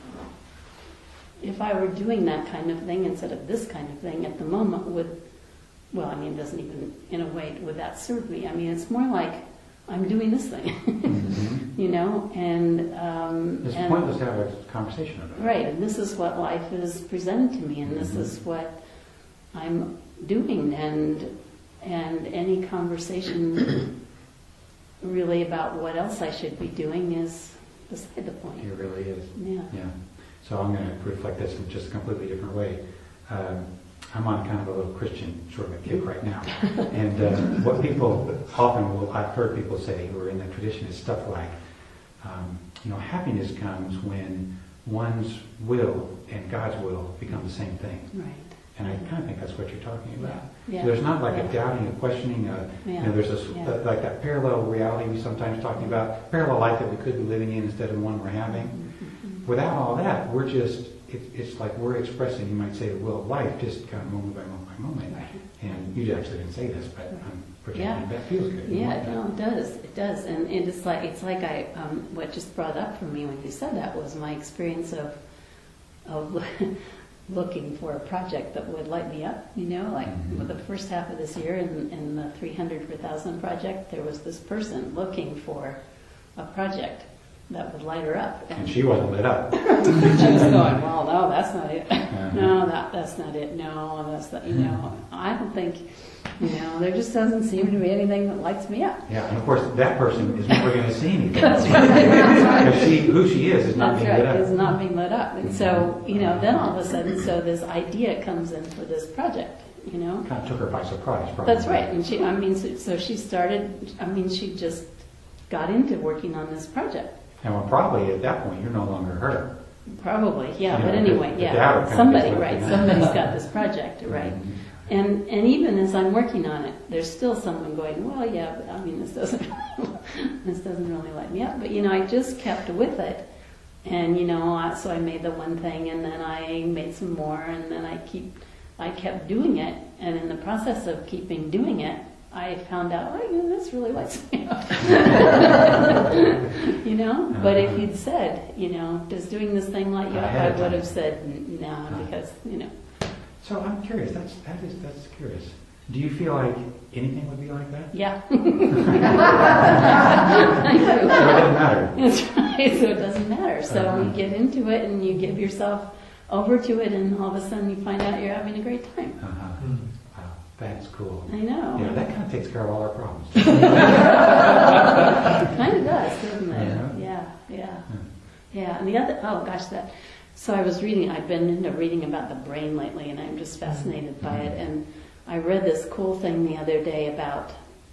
if I were doing that kind of thing instead of this kind of thing at the moment, would, well, I mean, it doesn't even, in a way, would that serve me? I mean, it's more like I'm doing this thing. Mhm. you know, and um, It's and, pointless to have a conversation about it. right, and this is what life is presented to me, and this Mhm. is what I'm doing, and and any conversation really about what else I should be doing is beside the point. It really is. Yeah. Yeah. So I'm going to reflect this in just a completely different way. Um, I'm on kind of a little Christian sort of a kick right now. And uh, what people often will, I've heard people say who are in that tradition is stuff like, um, you know, happiness comes when one's will and God's will become the same thing. Right. And I kind of think that's what you're talking about. Yeah. So there's not like Yeah. a doubting, a questioning, a, Yeah. you know, there's a, s- Yeah. uh, like that parallel reality we sometimes talking about, parallel life that we could be living in instead of one we're having. Mhm. Without all that, we're just, it, it's like we're expressing, you might say, the will of life, just kind of moment by moment by moment. Right. And you actually didn't say this, but I'm projecting, Yeah. that feels good. You Yeah, want that. no, it does. It does, and, and it's like it's like I um, what just brought up for me when you said that was my experience of of looking for a project that would light me up. You know, like Mhm. with the first half of this year in, in the three hundred per thousand project, there was this person looking for a project that would light her up, And she wasn't lit up. she was going, well, no, that's not it. Uh-huh. No, that that's not it. No, that's not. You know, I don't think. You know, there just doesn't seem to be anything that lights me up. Yeah, and of course, that person is never going to see anything. That's right. Because she, who she is, is not That's being right. lit It's up. not being lit up, and so you know, then all of a sudden, so this idea comes in for this project. You know, Kind of took her by surprise, probably. that's right. And she, I mean, so, so she started. I mean, she just got into working on this project. And well, probably at that point, you're no longer her. Probably, yeah. You But know, anyway, the yeah. data kind of Somebody, gets right? left Somebody's behind. got this project, right? Mhm. And and even as I'm working on it, there's still someone going, well, yeah, but I mean, this doesn't this doesn't really light me up. But you know, I just kept with it, and you know, I, so I made the one thing, and then I made some more, and then I keep I kept doing it, and in the process of keeping doing it, I found out, oh, you know, this really lights me up. You know, but if you'd said, you know, does doing this thing light you up, Ahead I of would time. have said n- no, because you know. So I'm curious. That's that is that's curious. Do you feel like anything would be like that? Yeah. So I do. it doesn't matter. That's right. So it doesn't matter. So Uh-huh. you get into it and you give yourself over to it, and all of a sudden you find out you're having a great time. Uh-huh. Mm. Wow, that's cool. I know. Yeah, that kind of takes care of all our problems. It kind of does, doesn't it? Yeah. Yeah, yeah, yeah. And the other, oh gosh, that. So I was reading. I've been into reading about the brain lately, and I'm just fascinated by it. And I read this cool thing the other day about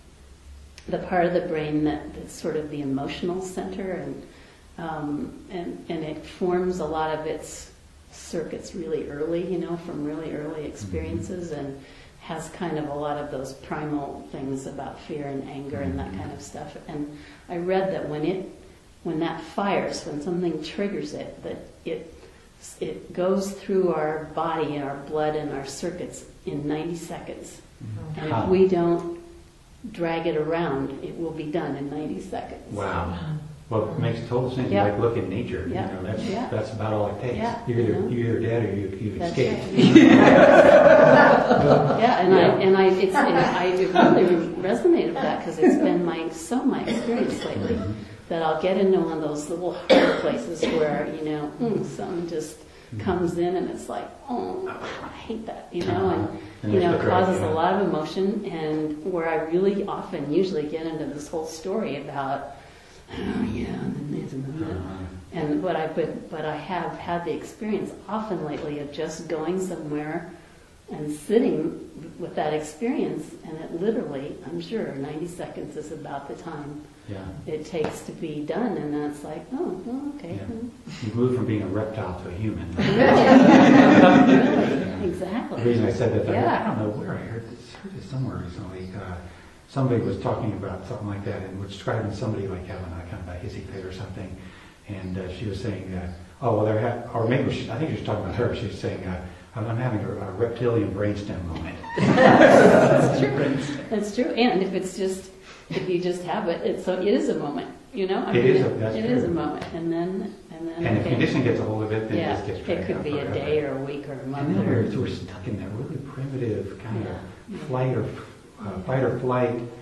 the part of the brain that, that's sort of the emotional center, and um, and and it forms a lot of its circuits really early, you know, from really early experiences, and has kind of a lot of those primal things about fear and anger and that kind of stuff. And I read that when it when that fires, when something triggers it, that it it goes through our body and our blood and our circuits in ninety seconds. And if Huh. we don't drag it around, it will be done in ninety seconds. Wow. Well, it makes total sense. Yeah. Like look at nature. Yeah. You know, that's Yeah. that's about all it takes. Yeah. You're either Mhm. you're either dead or you you That's escape. right. Yeah, and I and I it's and I really resonated with that because it's been my so my experience lately that I'll get into one of those little hard places where you know mm, something just comes in and it's like oh I hate that you know and And you there's know the drag, causes yeah. a lot of emotion and where I really often usually get into this whole story about oh yeah and then this and then that. Uh-huh. And but I but but I have had the experience often lately of just going somewhere and sitting with that experience, and it literally, I'm sure, ninety seconds is about the time Yeah. it takes to be done, and that's like, oh, well, okay. Yeah. hmm. You move from being a reptile to a human. Really, really, exactly. The reason I said that, I, Yeah. I don't know where I heard this, heard this somewhere recently. Uh, somebody was talking about something like that and was describing somebody like having a kind of a hissy fit or something. And uh, she was saying, uh, oh, well, they're ha- or maybe she, I think she was talking about her. She was saying, uh, I'm I'm having a, a reptilian brainstem moment. That's true. That's true. And if it's just, if you just have it, it's so it is a moment. You know, I It mean, is a- that's it is a true. moment, and then and then And if okay. conditioning gets a hold of it, then yeah, it just gets it dragged could out be a forever. day or a week or a month. And then or, we're, we're stuck in that really primitive kind Yeah. of flight or uh, fight or flight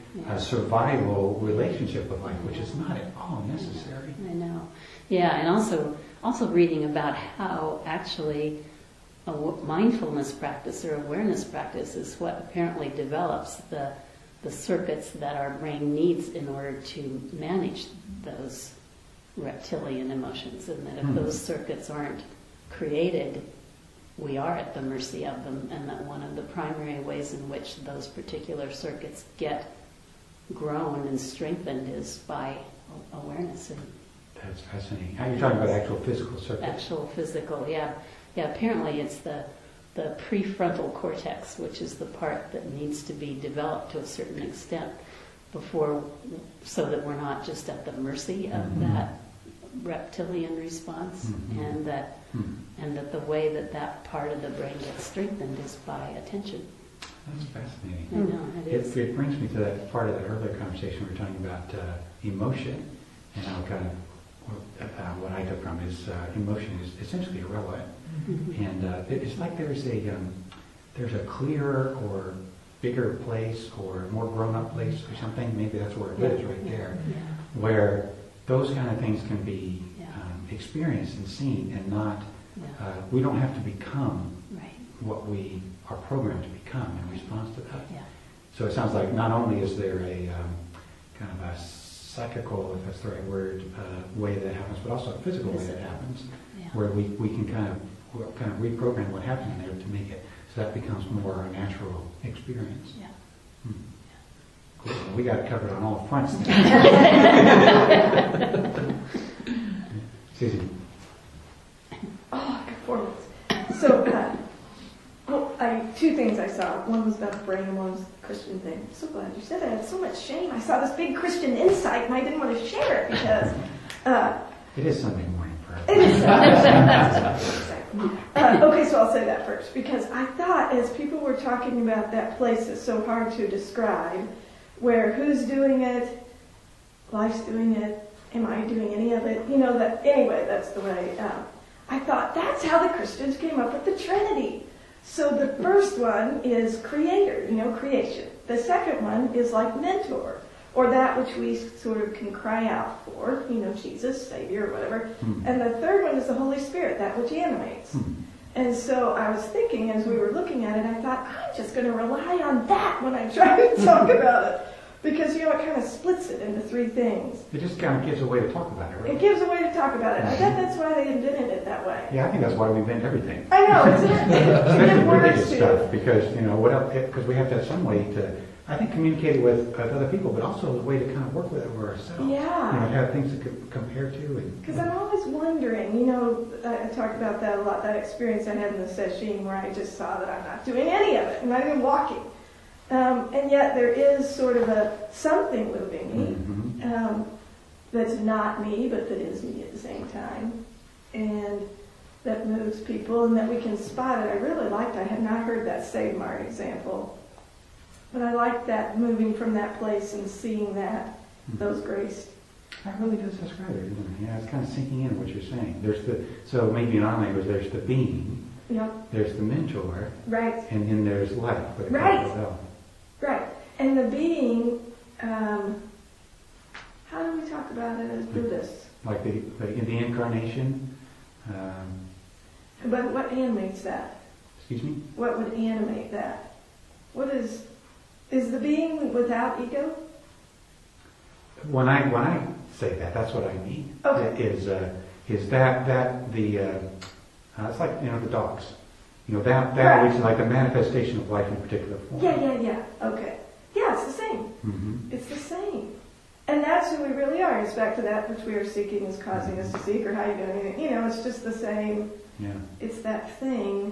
Yeah. a survival relationship with life, which is not at all necessary. I know. Yeah, and also also reading about how actually a w- mindfulness practice or awareness practice is what apparently develops the the circuits that our brain needs in order to manage those reptilian emotions, and that if Hmm. those circuits aren't created, we are at the mercy of them, and that one of the primary ways in which those particular circuits get grown and strengthened is by awareness and That's fascinating. How you're talking about actual physical circuits? actual physical, yeah. Yeah, apparently it's the the prefrontal cortex, which is the part that needs to be developed to a certain extent before, so that we're not just at the mercy of Mhm. that reptilian response, Mhm. and that Hmm. and that the way that that part of the brain gets strengthened is by attention. That's fascinating. I know, it It, is. it brings me to that part of that earlier conversation we were talking about uh, emotion, and how kind of uh, what I took from is uh, emotion is essentially irrelevant, Mhm. and uh, it, it's like there's a um, there's a clearer or bigger place or more grown-up place or something. Maybe that's where it is right there, Yeah. where those kind of things can be Yeah. um, experienced and seen, and not Yeah. uh, we don't have to become Right. what we are programmed to become in response to that. Yeah. So it sounds like not only is there a um, kind of a psychical, if that's the right word, uh, way that happens, but also a physical way that Physical. happens, Yeah. where we, we can kind of we'll kind of reprogram what happened in there to make it so that becomes more a natural experience. Yeah. Hmm. Cool. Well, we got it covered on all fronts now. Susie. Oh, performance. So, uh, oh, I, two things I saw. One was about the brain and one was the Christian thing. I'm so glad you said that. I had so much shame. I saw this big Christian insight and I didn't want to share it because uh, It is Sunday morning for us. it is. Uh, okay, so I'll say that first because I thought as people were talking about that place that's so hard to describe, where who's doing it, life's doing it, am I doing any of it? You know, that anyway, that's the way. Um, I thought that's how the Christians came up with the Trinity. So the first one is creator, you know, creation. The second one is like mentor, or that which we sort of can cry out for, you know, Jesus, Savior, or whatever. Hmm. And the third one is the Holy Spirit, that which animates. Hmm. And so I was thinking as we were looking at it, I thought, I'm just going to rely on that when I try to talk about it. Because, you know, it kind of splits it into three things. It just kind of gives a way to talk about it, right? It gives a way to talk about it. I bet that's why they invented it that way. Yeah, I think that's why we invent everything. I know, isn't it? To Especially give words religious to. stuff, because, you know, what else, because we have to have some way to, I think, communicate with, with other people, but also a way to kind of work with it for ourselves. Yeah. You know, have things to co- compare to. and Because I'm always wondering, you know, I, I talked about that a lot, that experience I had in the session where I just saw that I'm not doing any of it, I'm not even walking. Um, and yet there is sort of a something moving me Mhm. um, that's not me, but that is me at the same time, and that moves people, and that we can spot it. I really liked, I had not heard that Save Mart example, but I liked that moving from that place and seeing that, those grace. That really does describe it, doesn't it? Yeah, it's kind of sinking in what you're saying. There's the, so maybe in our language, there's the being, Yeah, there's the mentor, right. and then there's life with a Right. capital L. Right. And the being, um, how do we talk about it as Buddhists? Like the, like in the incarnation, um, But what animates that? excuse me? What would animate that? What is, is the being without ego? When I when I say that, that's what I mean. Okay. Is uh, is that that the uh, uh, it's like, you know, the dogs. You know, that that Right. which is like the manifestation of life in a particular form. Yeah, yeah, yeah. Okay. Yeah, it's the same. hmm It's the same. And that's who we really are. It's back to that which we are seeking is causing us to seek, or how you doing it. You know, it's just the same. Yeah. It's that thing.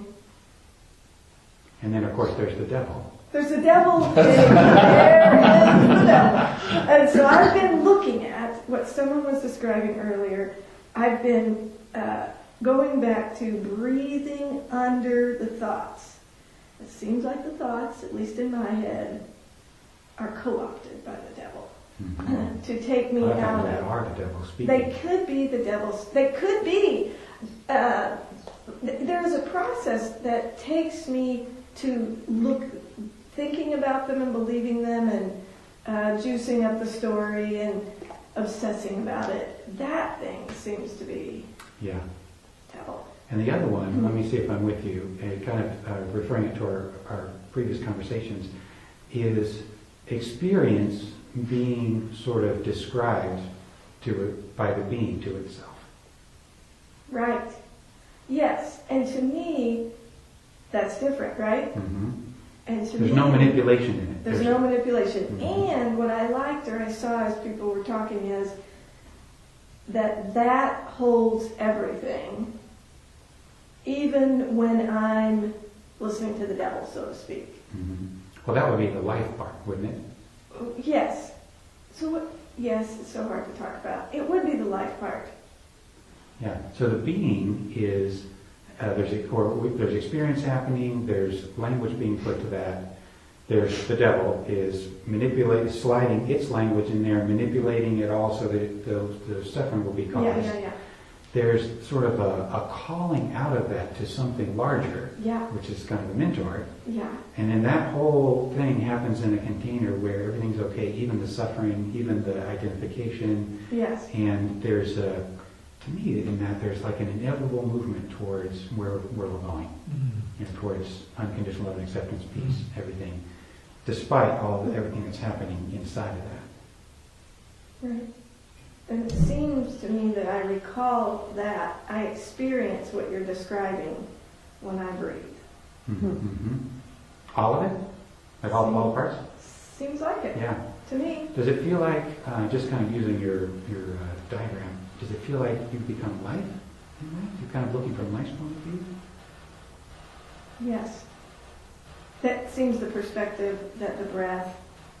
And then of course there's the devil. There's a devil. There is the devil. And so I've been looking at what someone was describing earlier. I've been uh, going back to breathing under the thoughts. It seems like the thoughts, at least in my head, are co-opted by the devil Mm-hmm. to take me I think out that of. are the devil speaking. They could be the devil's. They could be. Uh, th- there is a process that takes me to look, thinking about them and believing them, and uh, juicing up the story and obsessing about it. That thing seems to be Yeah. devil. And the other one, let me see if I'm with you, and kind of uh, referring it to our, our previous conversations, is experience being sort of described to it by the being to itself. Right. Yes. And to me, that's different, right? Mm-hmm. And to There's me, no manipulation in it. There's no manipulation. Mhm. And what I liked or I saw as people were talking is that that holds everything, even when I'm listening to the devil, so to speak. Mm-hmm. Well, that would be the life part, wouldn't it? Yes. So what, yes, it's so hard to talk about. It would be the life part. Yeah. So the being is uh, there's a, or we, there's experience happening. There's language being put to that. There's the devil is manipulating, sliding its language in there, manipulating it all so that the, the suffering will be caused. Yeah, yeah, yeah. There's sort of a, a calling out of that to something larger, Yeah, which is kind of the mentor. yeah. And then that whole thing happens in a container where everything's okay, even the suffering, even the identification. Yes. And there's a, to me, in that there's like an inevitable movement towards where, where we're going, you know, towards unconditional love and acceptance, peace, everything, despite all the, everything that's happening inside of that. Right. And it seems to me that I recall that I experience what you're describing when I breathe. Mm-hmm. Mm-hmm. All of it? Like all, all the parts? Seems like it. Yeah. To me. Does it feel like, uh, just kind of using your, your uh, diagram, does it feel like you've become life? In life? You're kind of looking from life's point of view? Yes. That seems the perspective that the breath.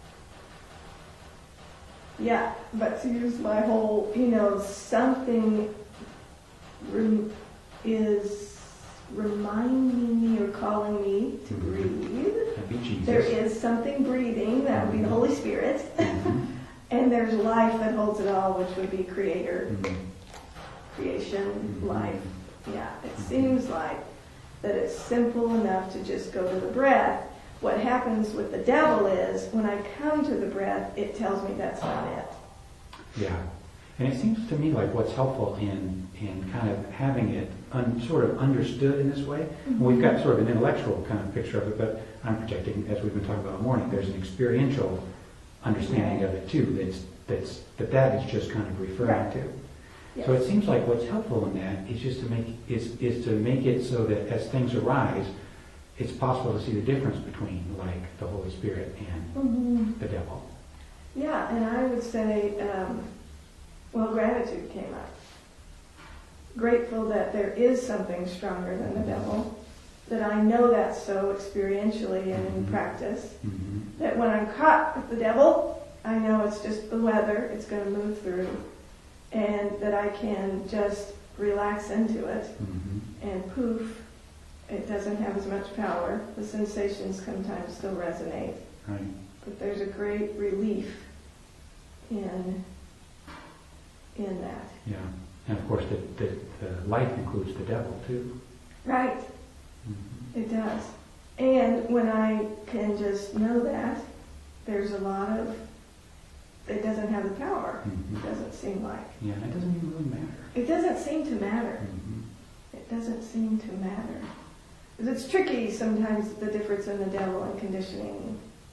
Yeah, but to use my whole, you know, something rem- is reminding me or calling me to Mhm. breathe. That'd be Jesus. There is something breathing, that would be the Holy Spirit. Mhm. And there's life that holds it all, which would be Creator, Mhm. creation, Mhm. life. Yeah, it seems like that it's simple enough to just go to the breath. What happens with the devil is, when I come to the breath, it tells me that's not it. Yeah. And it seems to me like what's helpful in, in kind of having it un, sort of understood in this way, Mm-hmm. we've got sort of an intellectual kind of picture of it, but I'm projecting, as we've been talking about all morning, there's an experiential understanding of it too, that's, that's, that that is just kind of referring Right. to. Yes. So it seems like what's helpful in that is just to make, is, is to make it so that as things arise, it's possible to see the difference between like the Holy Spirit and Mhm. the devil. Yeah, and I would say, um, well, gratitude came up. Grateful that there is something stronger than the devil, that I know that so experientially and in Mhm. practice, Mm-hmm. that when I'm caught with the devil, I know it's just the weather, it's going to move through, and that I can just relax into it, Mm-hmm. and poof, it doesn't have as much power. The sensations sometimes still resonate, Right. but there's a great relief in in that. Yeah. And of course, the, the, the life includes the devil too. Right, Mm-hmm. it does. And when I can just know that, there's a lot of, it doesn't have the power. Mhm. It doesn't seem like. Yeah, it doesn't even really matter. It doesn't seem to matter. Mm-hmm. It doesn't seem to matter. 'Cause it's tricky sometimes, the difference in the devil and conditioning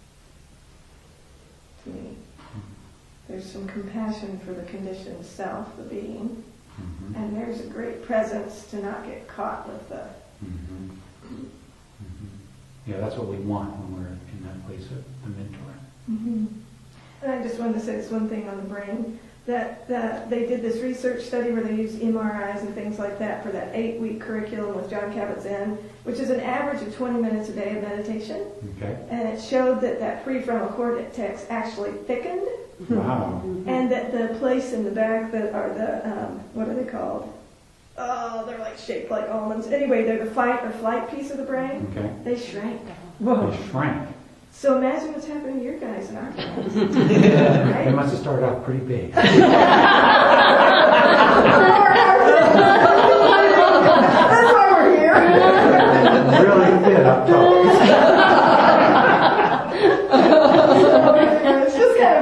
to me. There's some compassion for the conditioned self, the being, Mm-hmm. and there's a great presence to not get caught with the, Mm-hmm. Mm-hmm. Yeah, that's what we want when we're in that place of the mentor. Mm-hmm. And I just wanted to say this one thing on the brain, that, that they did this research study where they used M R Is and things like that for that eight-week curriculum with John Kabat-Zinn, which is an average of twenty minutes a day of meditation. Okay. And it showed that that prefrontal cortex actually thickened, Wow. and that the place in the back that are the, um, what are they called? Oh, they're like shaped like almonds. Anyway, they're the fight or flight piece of the brain. Okay. They shrank. They shrank. So imagine what's happening to your guys and our guys. They Right? must have started off pretty big. That's why we're here. Really fit up top. It's just kind